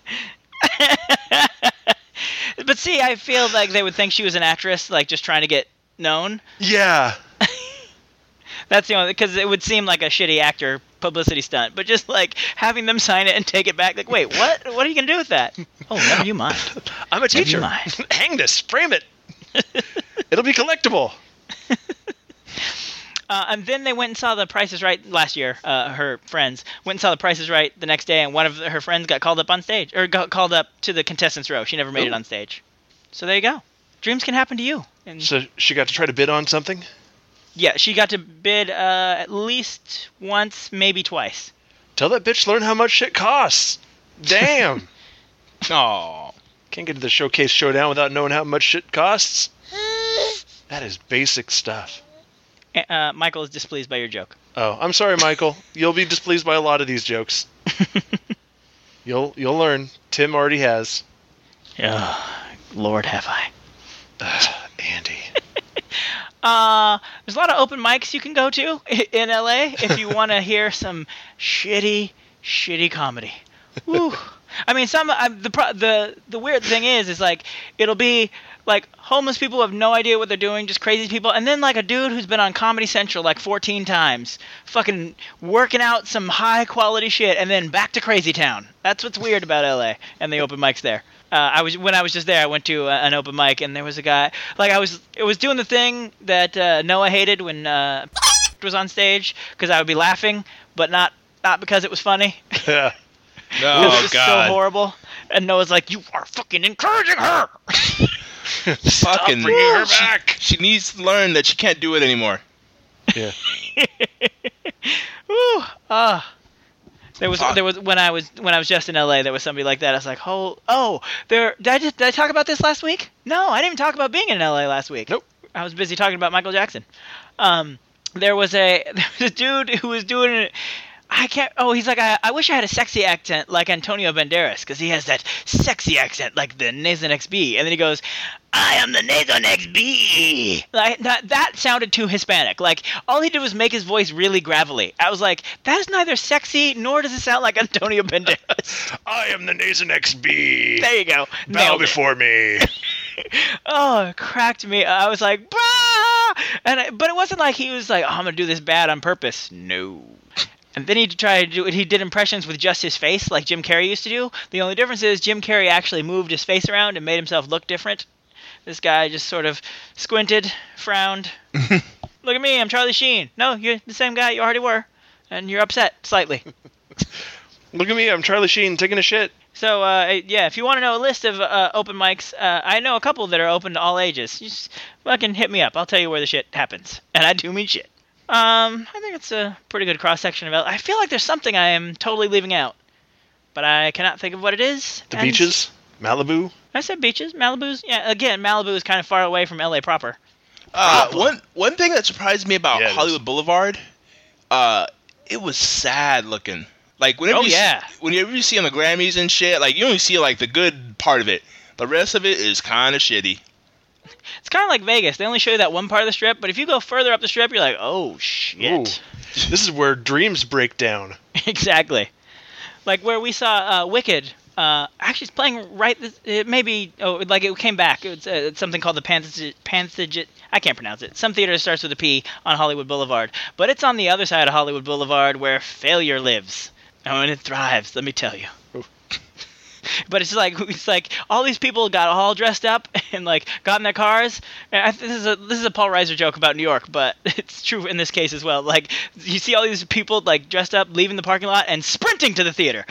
But see, I feel like they would think she was an actress, like just trying to get known. Yeah. That's the only, because it would seem like a shitty actor publicity stunt. But just like having them sign it and take it back, like, wait, what? What are you gonna do with that? Oh, never you mind. I'm a Never you teacher. mind. Hang this. Frame it. It'll be collectible. Uh, and then they went and saw The Price is Right last year. Uh, her friends went and saw The Price is Right the next day, and one of her friends got called up on stage, or got called up to the contestants row. She never made it Ooh. on stage. So there you go. Dreams can happen to you. And So she got to try to bid on something? yeah, she got to bid uh, at least once, maybe twice. Tell that bitch to learn how much shit costs. Damn. Aw. Can't get to the showcase showdown without knowing how much shit costs. That is basic stuff. Uh, Michael is displeased by your joke. Oh, I'm sorry, Michael. You'll be displeased by a lot of these jokes. You'll you'll learn. Tim already has. Oh, Lord have I. Ugh, Andy. Uh, there's a lot of open mics you can go to in L A if you want to hear some shitty, shitty comedy. Woo. I mean, some uh, the pro- the the weird thing is, is like it'll be like homeless people who have no idea what they're doing, just crazy people, and then like a dude who's been on Comedy Central like fourteen times, fucking working out some high quality shit, and then back to Crazy Town. That's what's weird about L A and the open mics there. Uh, I was when I was just there, I went to uh, an open mic, and there was a guy like I was. It was doing the thing that uh, Noah hated when uh, was on stage, because I would be laughing, but not not because it was funny. Yeah. It was Oh, just God. so horrible. And Noah's like, "You are fucking encouraging her." Fucking bringing her she- back. She needs to learn that she can't do it anymore. Yeah. Woo. Ah. There was Fuck. there was when I was when I was just in L A, there was somebody like that. I was like, "Oh, oh, there did I just did I talk about this last week? No, I didn't even talk about being in L A last week. Nope. I was busy talking about Michael Jackson." Um, there was a there was a dude who was doing it. I can't. Oh, he's like, I, I wish I had a sexy accent like Antonio Banderas, because he has that sexy accent like the Nathan X B. And then he goes, "I am the Nathan X B." Like that. That sounded too Hispanic. Like all he did was make his voice really gravelly. I was like, that is neither sexy nor does it sound like Antonio Banderas. I am the Nathan X B. There you go. Bow Nailed it. before me. Oh, it cracked me. I was like, bah! And I, but it wasn't like he was like, oh, I'm gonna do this bad on purpose. No. And then he tried to do it. He did impressions with just his face, like Jim Carrey used to do. The only difference is Jim Carrey actually moved his face around and made himself look different. This guy just sort of squinted, frowned. Look at me, I'm Charlie Sheen. No, you're the same guy you already were, and you're upset slightly. Look at me, I'm Charlie Sheen taking a shit. So, uh, yeah, if you want to know a list of uh, open mics, uh, I know a couple that are open to all ages. You just fucking hit me up. I'll tell you where the shit happens. And I do mean shit. Um, I think it's a pretty good cross-section of L A. I feel like there's something I am totally leaving out. But I cannot think of what it is. The and beaches? Malibu? I said beaches. Malibu's. Yeah, again, Malibu is kind of far away from L A proper. Uh, one one thing that surprised me about Yeah, it is. Hollywood Boulevard, uh, it was sad looking. Like whenever Oh, you yeah. see, whenever you see on the Grammys and shit, like you only see like the good part of it. The rest of it is kind of shitty. It's kind of like Vegas. They only show you that one part of the strip, but if you go further up the strip, you're like, oh, shit. Ooh. This is where dreams break down. Exactly. Like where we saw uh, Wicked. Uh, actually, it's playing right. This, it maybe oh, like it came back. It's, uh, it's something called the Panthagit. Panthagit. I can't pronounce it. Some theater starts with a P on Hollywood Boulevard, but it's on the other side of Hollywood Boulevard where failure lives. Oh, and it thrives. Let me tell you. But it's like it's like all these people got all dressed up and like got in their cars. And I, this is a this is a Paul Reiser joke about New York, but it's true in this case as well. Like you see all these people like dressed up, leaving the parking lot and sprinting to the theater.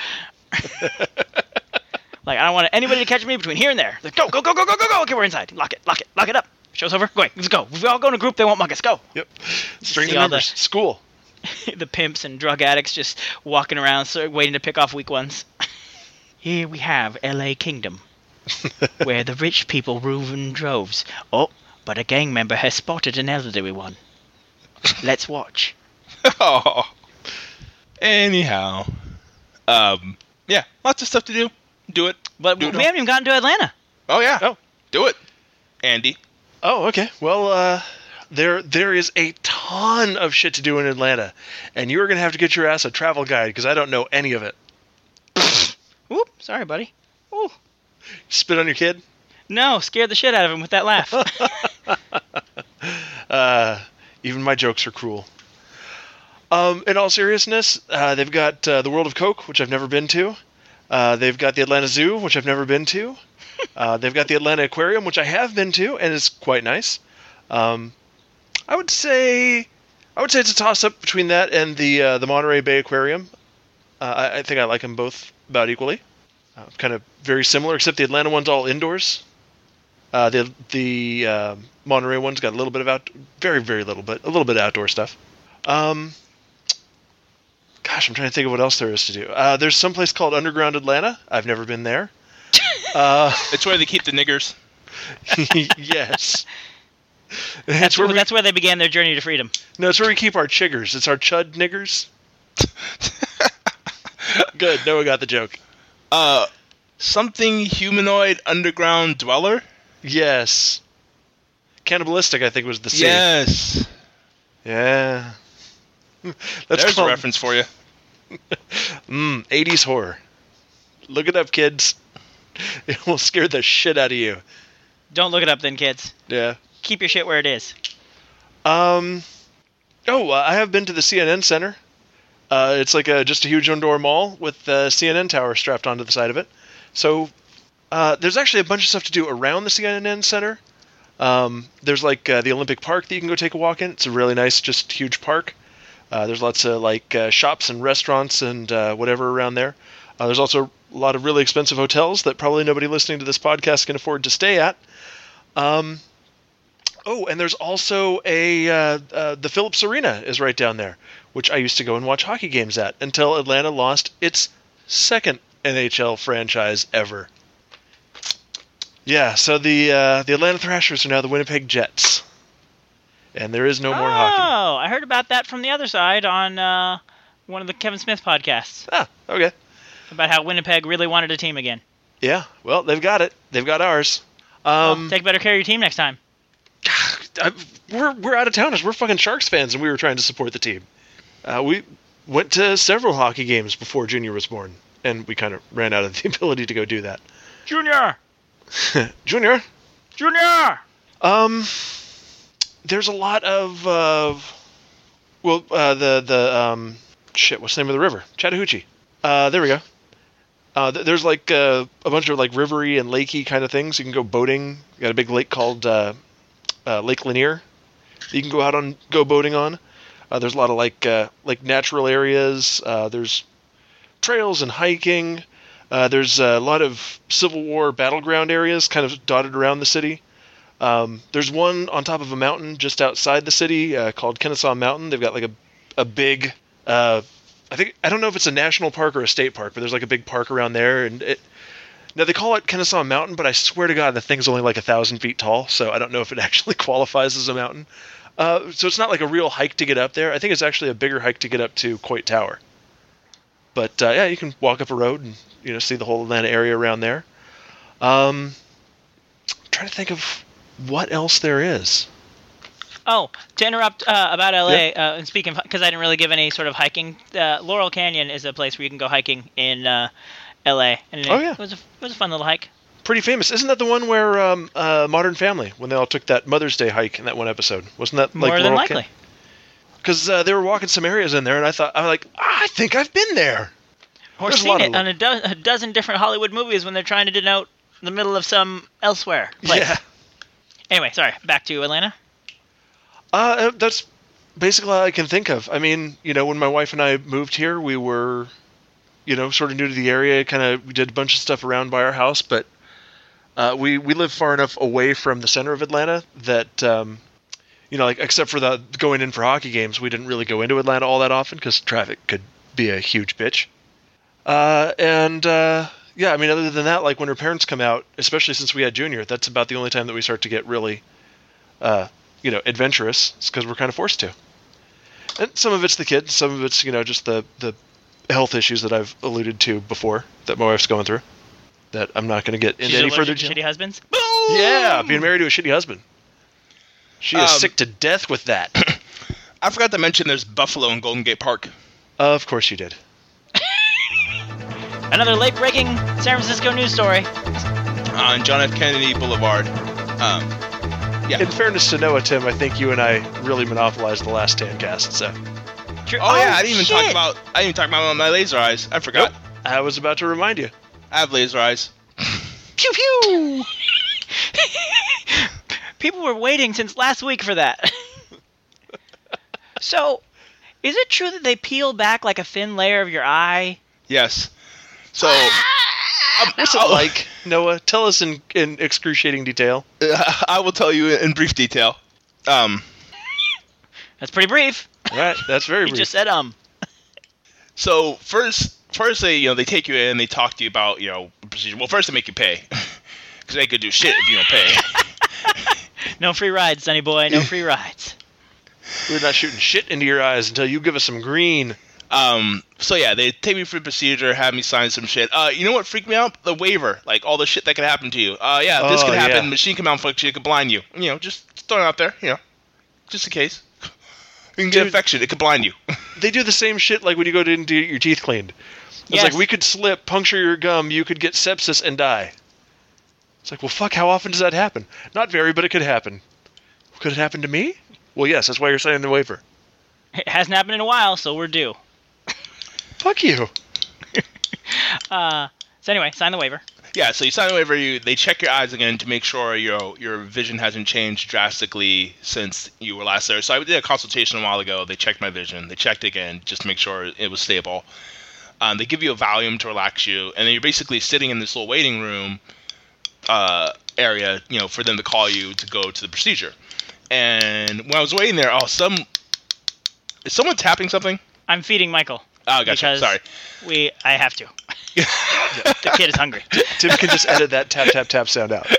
Like I don't want anybody to catch me between here and there. Like, go go go go go go go. Okay, we're inside. Lock it, lock it, lock it up. Show's over. Going. Let's go. If we all go in a group, they won't mug us. Go. Yep. Strength in numbers. The, School. The pimps and drug addicts just walking around, so waiting to pick off weak ones. Here we have L A Kingdom, where the rich people rule in droves. Oh, but a gang member has spotted an elderly one. Let's watch. Oh. Anyhow. Um, yeah, lots of stuff to do. Do it. But do we it haven't even gotten to Atlanta. Oh, yeah. Oh. Do it. Andy. Oh, okay. Well, uh, there there is a ton of shit to do in Atlanta, and you're going to have to get your ass a travel guide, because I don't know any of it. Oop, sorry, buddy. Ooh. Spit on your kid? No, scared the shit out of him with that laugh. uh, even my jokes are cruel. Um, in all seriousness, uh, they've got uh, the World of Coke, which I've never been to. Uh, they've got the Atlanta Zoo, which I've never been to. Uh, they've got the Atlanta Aquarium, which I have been to, and it's quite nice. Um, I would say, I would say it's a toss-up between that and the uh, the Monterey Bay Aquarium. Uh, I, I think I like them both about equally. Uh, kind of very similar, except the Atlanta one's all indoors. Uh, the the uh, Monterey one's got a little bit of out, very very little bit, a little bit of outdoor stuff. Um, gosh, I'm trying to think of what else there is to do. Uh, there's some place called Underground Atlanta. I've never been there. Uh, it's where they keep the niggers. Yes. That's where, we, that's where they began their journey to freedom. No, it's where we keep our chiggers. It's our chud niggers. Good. No one got the joke. Uh, something humanoid underground dweller? Yes. Cannibalistic, I think, was the C. Yes. Yeah. That's There's called... a reference for you. Mmm, eighties horror. Look it up, kids. It will scare the shit out of you. Don't look it up then, kids. Yeah. Keep your shit where it is. Um. Oh, uh, I have been to the C N N Center. Uh, it's like a, just a huge indoor mall with the C N N tower strapped onto the side of it. So uh, there's actually a bunch of stuff to do around the C N N Center. Um, there's like uh, the Olympic Park that you can go take a walk in. It's a really nice, just huge park. Uh, there's lots of like uh, shops and restaurants and uh, whatever around there. Uh, there's also a lot of really expensive hotels that probably nobody listening to this podcast can afford to stay at. Um, oh, and there's also a uh, uh, the Phillips Arena is right down there, which I used to go and watch hockey games at until Atlanta lost its second N H L franchise ever. Yeah, so the uh, the Atlanta Thrashers are now the Winnipeg Jets, and there is no more oh, hockey. Oh, I heard about that from the other side on uh, one of the Kevin Smith podcasts. Ah, okay. About how Winnipeg really wanted a team again. Yeah, well, they've got it. They've got ours. Um, well, take better care of your team next time. I, we're we're out of towners. We're fucking Sharks fans, and we were trying to support the team. Uh, we went to several hockey games before Junior was born, and we kind of ran out of the ability to go do that. Junior! Junior! Junior! Um, there's a lot of, uh, well, uh, the, the, um, shit, what's the name of the river? Chattahoochee. Uh, there we go. Uh, th- there's like uh, a bunch of like rivery and lakey kind of things. You can go boating. You got a big lake called uh, uh, Lake Lanier that you can go out on, go boating on. Uh, there's a lot of like uh, like natural areas. Uh, there's trails and hiking. Uh, there's a lot of Civil War battleground areas kind of dotted around the city. Um, there's one on top of a mountain just outside the city uh, called Kennesaw Mountain. They've got like a a big, uh, I think I don't know if it's a national park or a state park, but there's like a big park around there. And it, now they call it Kennesaw Mountain, but I swear to God the thing's only like a thousand feet tall, so I don't know if it actually qualifies as a mountain. Uh, so it's not like a real hike to get up there. I think it's actually a bigger hike to get up to Coit Tower. But uh, yeah, you can walk up a road and you know see the whole Atlanta area around there. Um, I'm trying to think of what else there is. Oh, to interrupt uh, about L A, Yeah. uh, and speaking, because I didn't really give any sort of hiking, uh, Laurel Canyon is a place where you can go hiking in uh, L A. And Oh, it, yeah. it was a, it was a fun little hike. Pretty famous. Isn't that the one where um, uh, Modern Family, when they all took that Mother's Day hike in that one episode? Wasn't that like More than Laurel likely. Because uh, they were walking some areas in there, and I thought, I was like, I think I've been there. Or There's a seen lot it of on a, do- a dozen different Hollywood movies when they're trying to denote the middle of some elsewhere place. Yeah. Anyway, sorry, back to Atlanta. Uh, that's basically all I can think of. I mean, you know, when my wife and I moved here, we were, you know, sort of new to the area. Kind of, we did a bunch of stuff around by our house, but uh, we we live far enough away from the center of Atlanta that, um, you know, like except for the going in for hockey games, we didn't really go into Atlanta all that often because traffic could be a huge bitch. Uh, and uh, yeah, I mean, other than that, like when her parents come out, especially since we had Junior, that's about the only time that we start to get really. Uh, you know, adventurous. It's because we're kind of forced to. And some of it's the kids, some of it's, you know, just the, the health issues that I've alluded to before that my wife's going through that I'm not going to get into She's any allergic further to detail. shitty husbands? Yeah, being married to a shitty husband. She is Um, sick to death with that. I forgot to mention there's buffalo in Golden Gate Park. Of course you did. Another late-breaking San Francisco news story. On John F. Kennedy Boulevard. Um, yeah. In fairness to Noah, Tim, I think you and I really monopolized the last Tancast, so. True. Oh, yeah, I didn't even shit. talk about I didn't even talk about my laser eyes. I forgot. Nope. I was about to remind you. I have laser eyes. Pew pew! People were waiting since last week for that. So, is it true that they peel back like a thin layer of your eye? Yes. So, um, What's it I'll- like, Noah? Tell us in, in excruciating detail. I will tell you in brief detail. Um, That's pretty brief. Right, that's very You brief. just said um. so first, first they you know they take you in, they talk to you about you know the procedure. Well, first they make you pay because they could do shit if you don't pay. No free rides, Sonny boy. No free rides. We're not shooting shit into your eyes until you give us some green. Um, so yeah, they take me through the procedure, have me sign some shit. Uh, you know what freaked me out? The waiver, like all the shit that could happen to you. Uh, yeah, this Oh, could happen. yeah. Machine can malfunction, it could blind you. You know, just throwing it out there. You know, just in case. You can get Dude. infection. It could blind you. They do the same shit like when you go to get your teeth cleaned. It's Yes. like, we could slip, puncture your gum, you could get sepsis and die. It's like, well, fuck, how often does that happen? Not very, but it could happen. Could it happen to me? Well, yes, that's why you're signing the waiver. It hasn't happened in a while, so we're due. Fuck you. Uh, so anyway, sign the waiver. Yeah, so you sign a waiver. You they check your eyes again to make sure your your vision hasn't changed drastically since you were last there. So I did a consultation a while ago. They checked my vision. They checked again just to make sure it was stable. Um, they give you a Valium to relax you, and then you're basically sitting in this little waiting room uh, area, you know, for them to call you to go to the procedure. And when I was waiting there, oh, some is someone tapping something? I'm feeding Michael. Oh, gotcha. Because Sorry. we, I have to. The kid is hungry. Tim can just edit that tap, tap, tap sound out.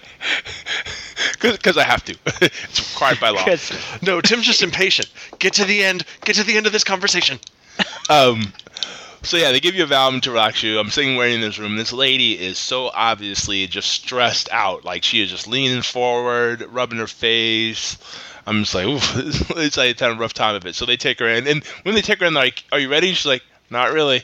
Because I have to. It's required by law. 'Cause- No, Tim's just impatient. Get to the end. Get to the end of this conversation. Um, so yeah, they give you a Valium to relax you. I'm sitting waiting in this room. This lady is so obviously just stressed out. Like she is just leaning forward, rubbing her face. I'm just like, oof, it's like having a rough time of it. So they take her in, and when they take her in, they're like, "Are you ready?" She's like, "Not really."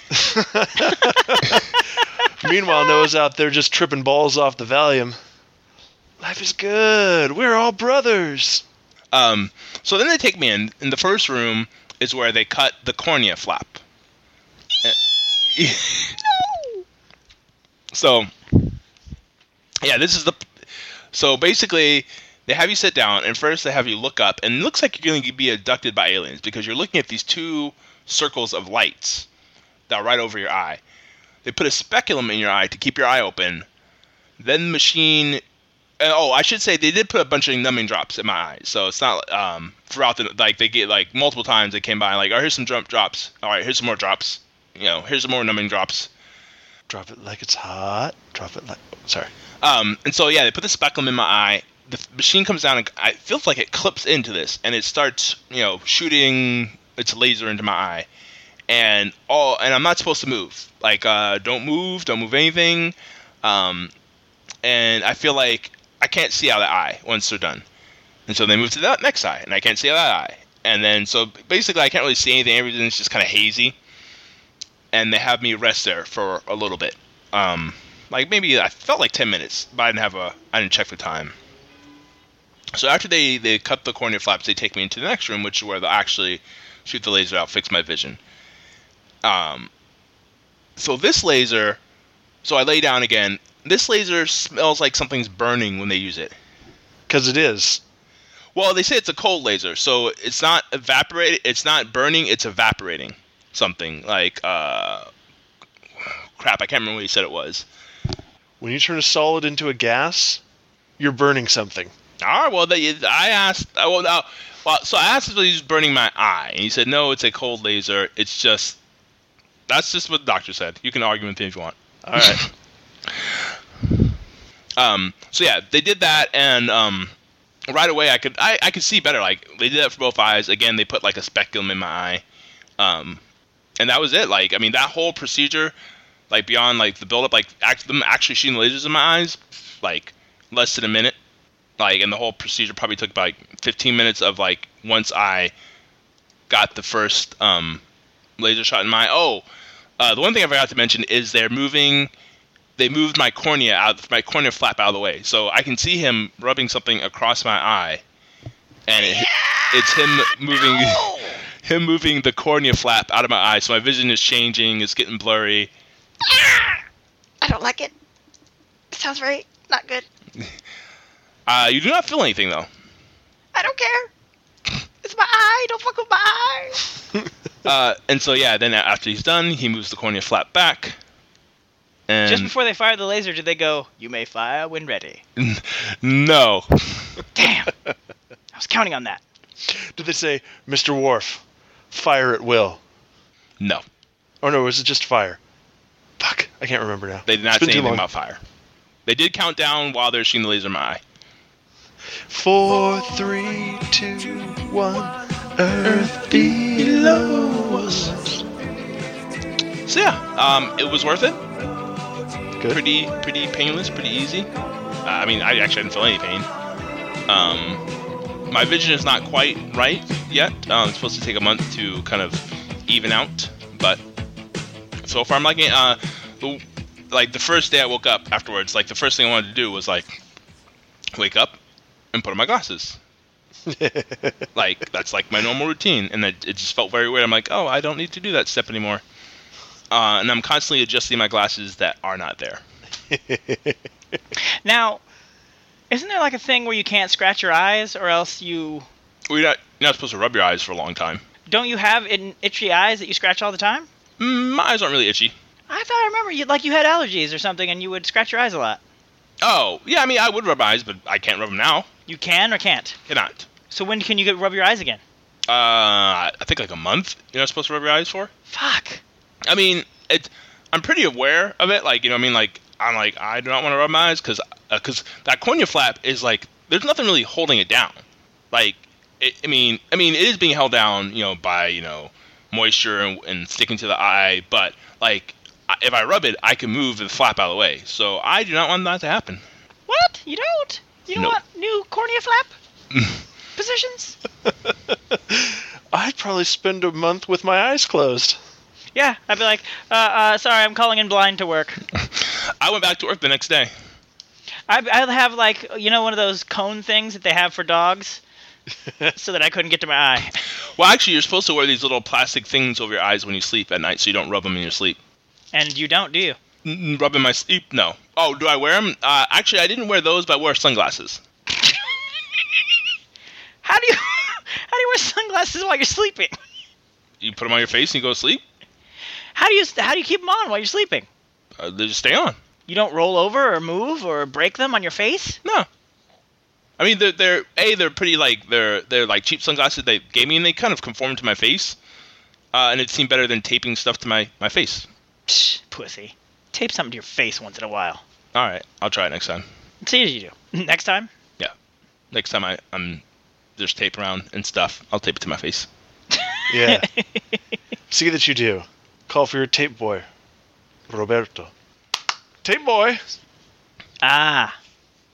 Meanwhile, Noah's out there just tripping balls off the Valium. Life is good. We're all brothers. Um, so then they take me in. In the first room is where they cut the cornea flap. So, yeah, this is the. So basically, they have you sit down, and first they have you look up, and it looks like you're going to be abducted by aliens because you're looking at these two circles of lights that are right over your eye. They put a speculum in your eye to keep your eye open. Then the machine. Uh, oh, I should say they did put a bunch of numbing drops in my eyes, so it's not um throughout the like they get like multiple times they came by and like, oh, here's some jump drops. All right, here's some more drops. You know, here's some more numbing drops. Drop it like it's hot. Drop it like. Oh, sorry. Um, and so yeah, they put the speculum in my eye. The f- machine comes down and I it feels like it clips into this, and it starts you know shooting its laser into my eye, and all and I'm not supposed to move. Like, uh, don't move, don't move anything. Um, and I feel like I can't see out of the eye once they're done. And so they move to that next eye, and I can't see out of that eye. And then, so basically I can't really see anything. Everything's just kind of hazy. And they have me rest there for a little bit. Um, like maybe, I felt like ten minutes, but I didn't have a, I didn't check the time. So after they, they cut the cornea flaps, they take me into the next room, which is where they'll actually shoot the laser out, fix my vision. Um, so this laser, so I lay down again. This laser smells like something's burning when they use it. Because it is. Well, they say it's a cold laser, so it's not evaporating, it's not burning, it's evaporating something. Like, uh, crap, I can't remember what he said it was. When you turn a solid into a gas, you're burning something. All right, well, they, I asked, uh, well, now, well, so I asked if he was burning my eye, and he said, no, it's a cold laser, it's just, that's just what the doctor said. You can argue with me if you want. All right. um, so yeah, they did that, and, um... right away, I could I, I could see better. Like, they did that for both eyes. Again, they put, like, a speculum in my eye. Um, and that was it. Like, I mean, that whole procedure, like, beyond, like, the buildup, like, act, them actually shooting lasers in my eyes, like, less than a minute. Like, and the whole procedure probably took about, like, fifteen minutes of, like, once I got the first um, laser shot in my eye. Oh, uh, the one thing I forgot to mention is they're moving... They moved my cornea out, my cornea flap out of the way, so I can see him rubbing something across my eye, and it, it's him moving, no! him moving the cornea flap out of my eye. So my vision is changing, it's getting blurry. I don't like it. It sounds very not good. Uh, you do not feel anything though. I don't care. It's my eye. Don't fuck with my eye. uh, and so yeah, then after he's done, he moves the cornea flap back. And just before they fired the laser, did they go, "You may fire when ready"? No. Damn. I was counting on that. Did they say, "Mister Worf, fire at will"? No. Or no, was it just fire? Fuck, I can't remember now. They did not say anything long. about fire. They did count down while they're shooting the laser in my eye. Four, three, two, one. Earth below us. So yeah, um, it was worth it. Good. Pretty, pretty painless, pretty easy. Uh, I mean, I actually didn't feel any pain. Um, my vision is not quite right yet. Um, it's supposed to take a month to kind of even out, but so far I'm liking it. Uh, the, like the first day I woke up afterwards, like the first thing I wanted to do was like wake up and put on my glasses. Like that's like my normal routine, and it, it just felt very weird. I'm like, oh, I don't need to do that step anymore. Uh, and I'm constantly adjusting my glasses that are not there. Now, isn't there like a thing where you can't scratch your eyes, or else you... Well, you're not, you're not supposed to rub your eyes for a long time. Don't you have in, itchy eyes that you scratch all the time? Mm, my eyes aren't really itchy. I thought I remember you like you had allergies or something, and you would scratch your eyes a lot. Oh, yeah, I mean, I would rub my eyes, but I can't rub them now. You can or can't? Cannot. So when can you get, rub your eyes again? Uh, I think like a month you're not supposed to rub your eyes for. Fuck. I mean, it. I'm pretty aware of it. Like, you know what I mean? Like, I'm like, I do not want to rub my eyes because uh, cause that cornea flap is like, there's nothing really holding it down. Like, it, I mean, I mean, it is being held down, you know, by, you know, moisture and, and sticking to the eye. But, like, if I rub it, I can move the flap out of the way. So I do not want that to happen. What? You don't? You don't Nope. want new cornea flap positions? I'd probably spend a month with my eyes closed. Yeah, I'd be like, uh, uh, sorry, I'm calling in blind to work. I went back to work the next day. I'd, I'd have, like, you know, one of those cone things that they have for dogs, so that I couldn't get to my eye. Well, actually, you're supposed to wear these little plastic things over your eyes when you sleep at night, so you don't rub them in your sleep. And you don't, do you? N- rub in my sleep? No. Oh, do I wear them? Uh, actually, I didn't wear those, but I wore sunglasses. How do you how do you wear sunglasses while you're sleeping? You put them on your face and you go to sleep? How do you how do you keep them on while you're sleeping? Uh, they just stay on. You don't roll over or move or break them on your face? No. I mean, they're, they're a they're pretty like they're they're like cheap sunglasses they gave me, and they kind of conform to my face, uh, and it seemed better than taping stuff to my, my face. Psh, pussy. Tape something to your face once in a while. All right, I'll try it next time. See as you do. Next time? Yeah, next time I I'm there's tape around and stuff, I'll tape it to my face. Yeah. See that you do. Call for your tape boy, Roberto. Tape boy. Ah. Uh,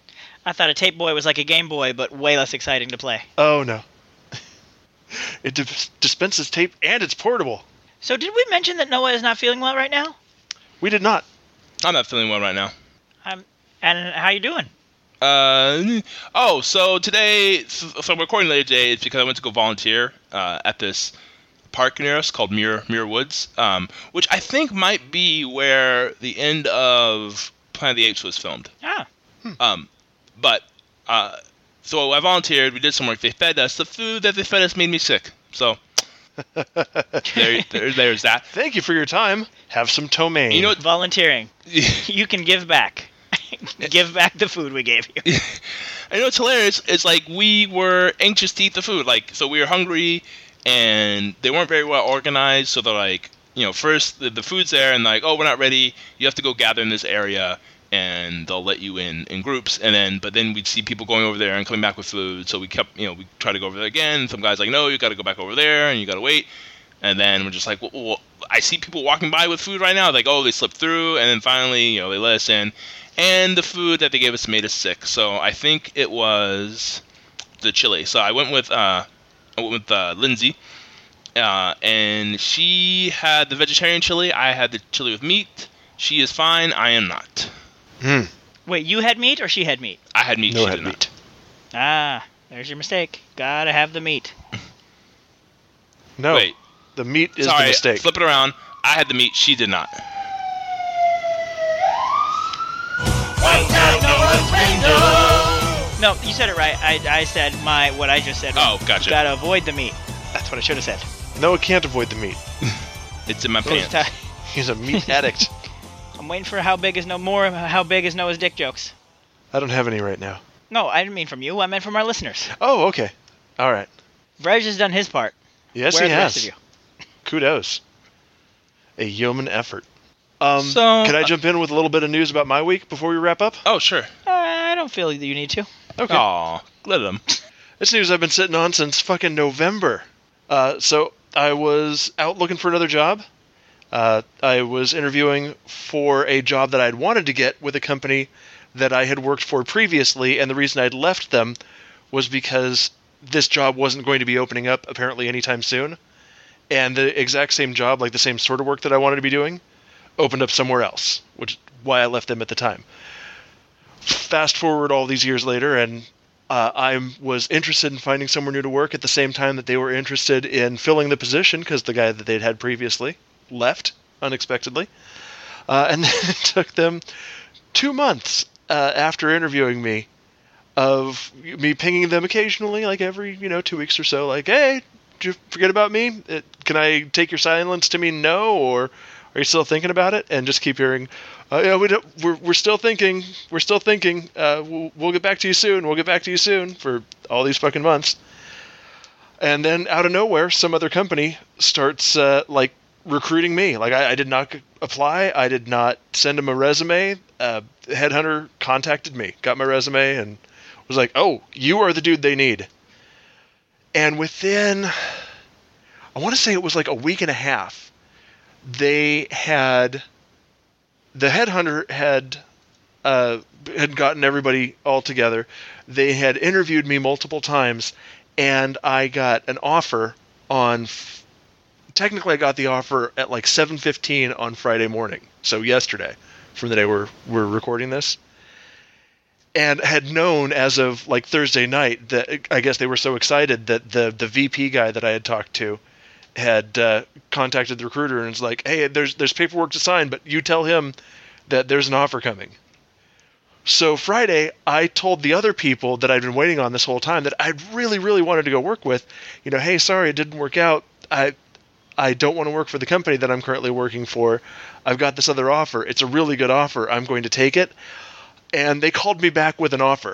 I thought a tape boy was like a Game Boy, but way less exciting to play. Oh, no. It dis- dispenses tape and it's portable. So did we mention that Noah is not feeling well right now? We did not. I'm not feeling well right now. Um, and how you doing? Uh, oh, so today, so, so I'm recording later today. It's because I went to go volunteer uh, at this park near us called Muir Muir Woods, um, which I think might be where the end of Planet of the Apes was filmed. Ah. Hmm. Um, but uh, so I volunteered. We did some work. They fed us. The food that they fed us made me sick. So there, there, there's that. Thank you for your time. Have some ptomaine. You know, what? Volunteering. You can give back. Give back the food we gave you. I know it's hilarious. It's like we were anxious to eat the food. Like, so we were hungry, and they weren't very well organized. So they're like, you know, first the, the food's there, and like, oh, we're not ready. You have to go gather in this area, and they'll let you in in groups. And then, but then we'd see people going over there and coming back with food. So we kept, you know, we tried to go over there again. Some guys like, no, you got to go back over there, and you got to wait. And then we're just like, well, well, I see people walking by with food right now. Like, oh, they slipped through, and then finally, you know, they let us in. And the food that they gave us made us sick. So I think it was the chili. So I went with uh, I went with uh, Lindsay, uh, and she had the vegetarian chili. I had the chili with meat. She is fine. I am not. Hmm. Wait, you had meat or she had meat? I had meat. No, she I had did meat. not. Ah, there's your mistake. Gotta have the meat. No. Wait. The meat is Sorry, the mistake. Flip it around. I had the meat. She did not. No, you said it right. I, I said my what I just said. Oh, gotcha. You gotta avoid the meat. That's what I should have said. Noah can't avoid the meat. It's in my What was pants. that? He's a meat addict. I'm waiting for how big is no more of how big is Noah's dick jokes. I don't have any right now. No, I didn't mean from you. I meant from our listeners. Oh, okay. All right. Reg has done his part. Yes, Where are he the rest has. of you? Kudos. A yeoman effort. Um, So, can I uh, jump in with a little bit of news about my week before we wrap up? Oh, sure. Uh, I don't feel that you need to. Okay. Aw, let them. This news I've been sitting on since fucking November. Uh, so I was out looking for another job. Uh, I was interviewing for a job that I'd wanted to get with a company that I had worked for previously, and the reason I'd left them was because this job wasn't going to be opening up apparently anytime soon. And the exact same job, like the same sort of work that I wanted to be doing, opened up somewhere else, which is why I left them at the time. Fast forward all these years later, and uh, I was interested in finding somewhere new to work at the same time that they were interested in filling the position, because the guy that they'd had previously left unexpectedly. Uh, and then it took them two months uh, after interviewing me of me pinging them occasionally, like every, you know, two weeks or so, like, hey, did you forget about me? It, can I take your silence to mean no, or are you still thinking about it? And just keep hearing, uh, yeah, we don't, we're we're still thinking, we're still thinking. Uh, we'll, we'll get back to you soon. We'll get back to you soon for all these fucking months. And then out of nowhere, some other company starts uh, like recruiting me. Like I, I did not apply. I did not send them a resume. Uh, the headhunter contacted me, got my resume, and was like, "Oh, you are the dude they need." And within, I want to say it was like a week and a half, they had, the headhunter had, uh, had gotten everybody all together. They had interviewed me multiple times, and I got an offer on, technically I got the offer at like seven fifteen on Friday morning. So yesterday, from the day we're, we're recording this. And had known as of like Thursday night that I guess they were so excited that the the V P guy that I had talked to had uh, contacted the recruiter and was like, "Hey, there's there's paperwork to sign, but you tell him that there's an offer coming." So Friday, I told the other people that I'd been waiting on this whole time that I really really wanted to go work with, you know, "Hey, sorry it didn't work out. I I don't want to work for the company that I'm currently working for. I've got this other offer. It's a really good offer. I'm going to take it." And they called me back with an offer.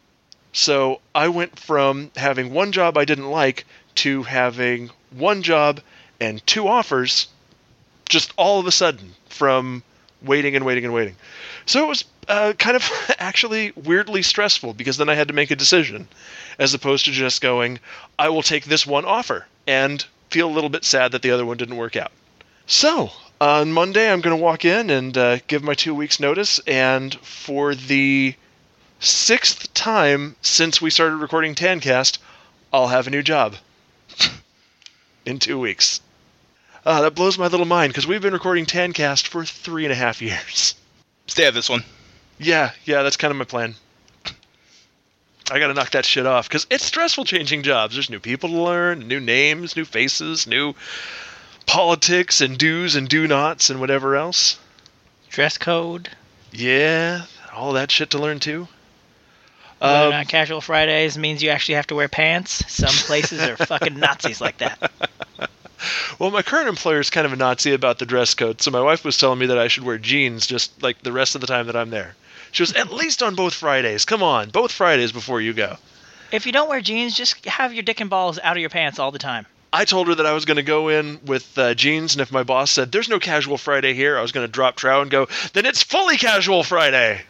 So I went from having one job I didn't like to having one job and two offers just all of a sudden from waiting and waiting and waiting. So it was uh, kind of actually weirdly stressful because then I had to make a decision as opposed to just going, I will take this one offer and feel a little bit sad that the other one didn't work out. So on Monday, I'm going to walk in and uh, give my two weeks notice, and for the sixth time since we started recording Tancast, I'll have a new job. In two weeks. Uh, that blows my little mind, because we've been recording Tancast for three and a half years. Stay at this one. Yeah, yeah, that's kind of my plan. I gotta knock that shit off, because it's stressful changing jobs. There's new people to learn, new names, new faces, new politics and do's and do-nots and whatever else. Dress code. Yeah, all that shit to learn too. Whether or Um, not casual Fridays means you actually have to wear pants. Some places are fucking Nazis like that. Well, my current employer is kind of a Nazi about the dress code, so my wife was telling me that I should wear jeans just like the rest of the time that I'm there. She was, at least on both Fridays. Come on, both Fridays before you go. If you don't wear jeans, just have your dick and balls out of your pants all the time. I told her that I was going to go in with uh, jeans, and if my boss said, there's no casual Friday here, I was going to drop trow and go, then it's fully casual Friday.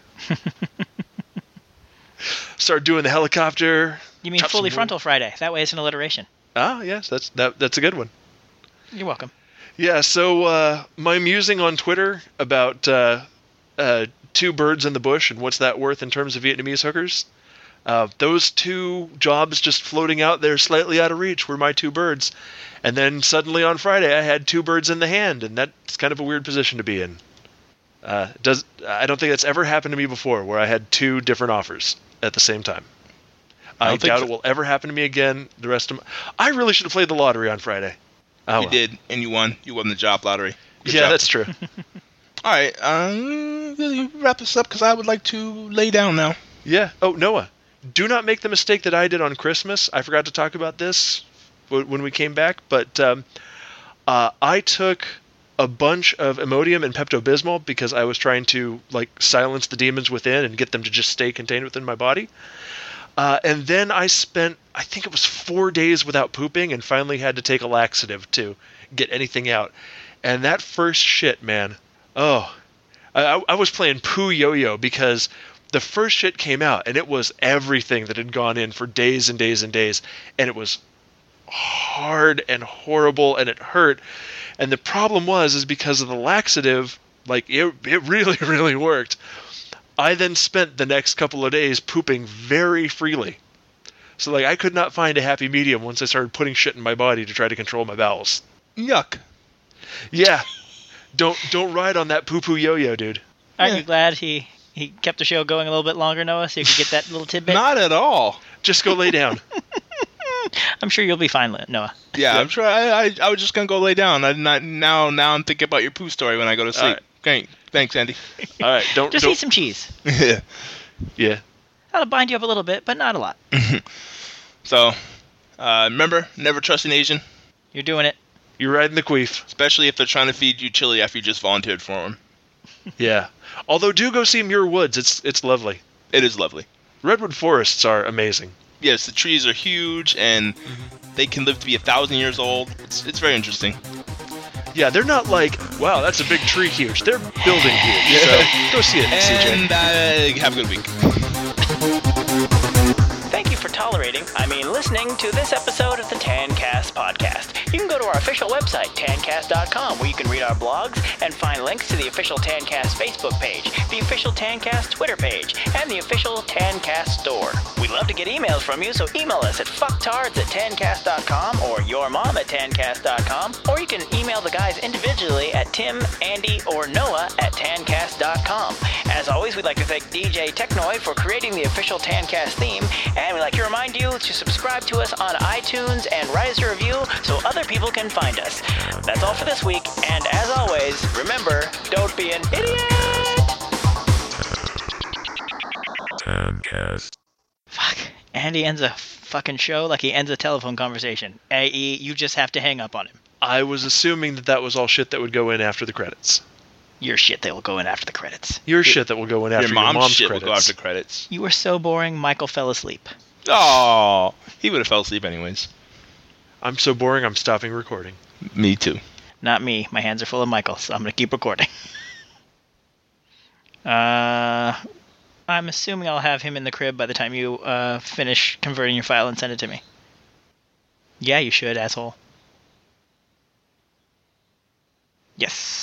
Start doing the helicopter. You mean fully frontal Friday. That way it's an alliteration. Ah, yes, that's that. That's a good one. You're welcome. Yeah, so uh, my musing on Twitter about uh, uh, two birds in the bush and what's that worth in terms of Vietnamese hookers, uh, those two jobs just floating out there slightly out of reach were my two birds. And then suddenly on Friday I had two birds in the hand, and that's kind of a weird position to be in. Uh, does I don't think that's ever happened to me before, where I had two different offers at the same time. I, I doubt so. it will ever happen to me again. The rest of my, I really should have played the lottery on Friday. Oh, you well. did, and you won. You won the job lottery. Good yeah, job. that's true. All right, um, really wrap this up because I would like to lay down now. Yeah. Oh, Noah, do not make the mistake that I did on Christmas. I forgot to talk about this when we came back, but um, uh, I took a bunch of Imodium and Pepto-Bismol because I was trying to like silence the demons within and get them to just stay contained within my body. Uh, and then I spent, I think it was four days without pooping, and finally had to take a laxative to get anything out. And that first shit, man, oh, I, I was playing poo yo-yo because the first shit came out, and it was everything that had gone in for days and days and days, and it was hard and horrible, and it hurt. And the problem was, is because of the laxative, like, it, it really, really worked. I then spent the next couple of days pooping very freely. So, like, I could not find a happy medium once I started putting shit in my body to try to control my bowels. Yuck. Yeah. Don't don't ride on that poo-poo yo-yo, dude. Aren't Yeah. you glad he, he kept the show going a little bit longer, Noah, so you could get that little tidbit? Not at all. Just go lay down. I'm sure you'll be fine, Noah. Yeah, Yep. I'm sure. I, I I was just gonna go lay down. I not now. Now I'm thinking about your poo story when I go to sleep. All right. Great. Thanks, Andy. All right, don't Just don't, eat some cheese. Yeah. Yeah. That'll bind you up a little bit, but not a lot. So, uh, remember, never trust an Asian, You're doing it. You're riding the queef. especially if they're trying to feed you chili after you just volunteered for them. Yeah. Although do go see Muir Woods. It's it's lovely. It is lovely. Redwood forests are amazing. Yes, the trees are huge and they can live to be a thousand years old. It's it's very interesting. Yeah, they're not like, wow, that's a big tree huge. They're building huge. So go see it, C J. And uh, have a good week. Thank you for tolerating, I mean listening to this episode of the Tancast podcast. You can go to our official website, tancast dot com, where you can read our blogs and find links to the official Tancast Facebook page, the official Tancast Twitter page, and the official Tancast store. We'd love to get emails from you, so email us at fucktards at tancast dot com or yourmom at tancast dot com, or you can email the guys individually at Tim, Andy, or Noah at tancast dot com. As always, we'd like to thank D J Technoid for creating the official Tancast theme, and we'd like to remind you to subscribe to us on iTunes and write us a review so other people can find us. That's all for this week, and as always, remember, don't be an idiot! Tancast. Fuck. Andy ends a fucking show like he ends a telephone conversation. A E, you just have to hang up on him. I was assuming that that was all shit that would go in after the credits. Your shit that will go in after the credits. Your shit that will go in after Your your mom's, mom's, shit credits. will go after credits. You were so boring, Michael fell asleep. Oh, he would have fell asleep anyways. I'm so boring, I'm stopping recording. Me too. Not me. My hands are full of Michael, so I'm going to keep recording. uh, I'm assuming I'll have him in the crib by the time you uh, finish converting your file and send it to me. Yeah, you should, asshole. Yes.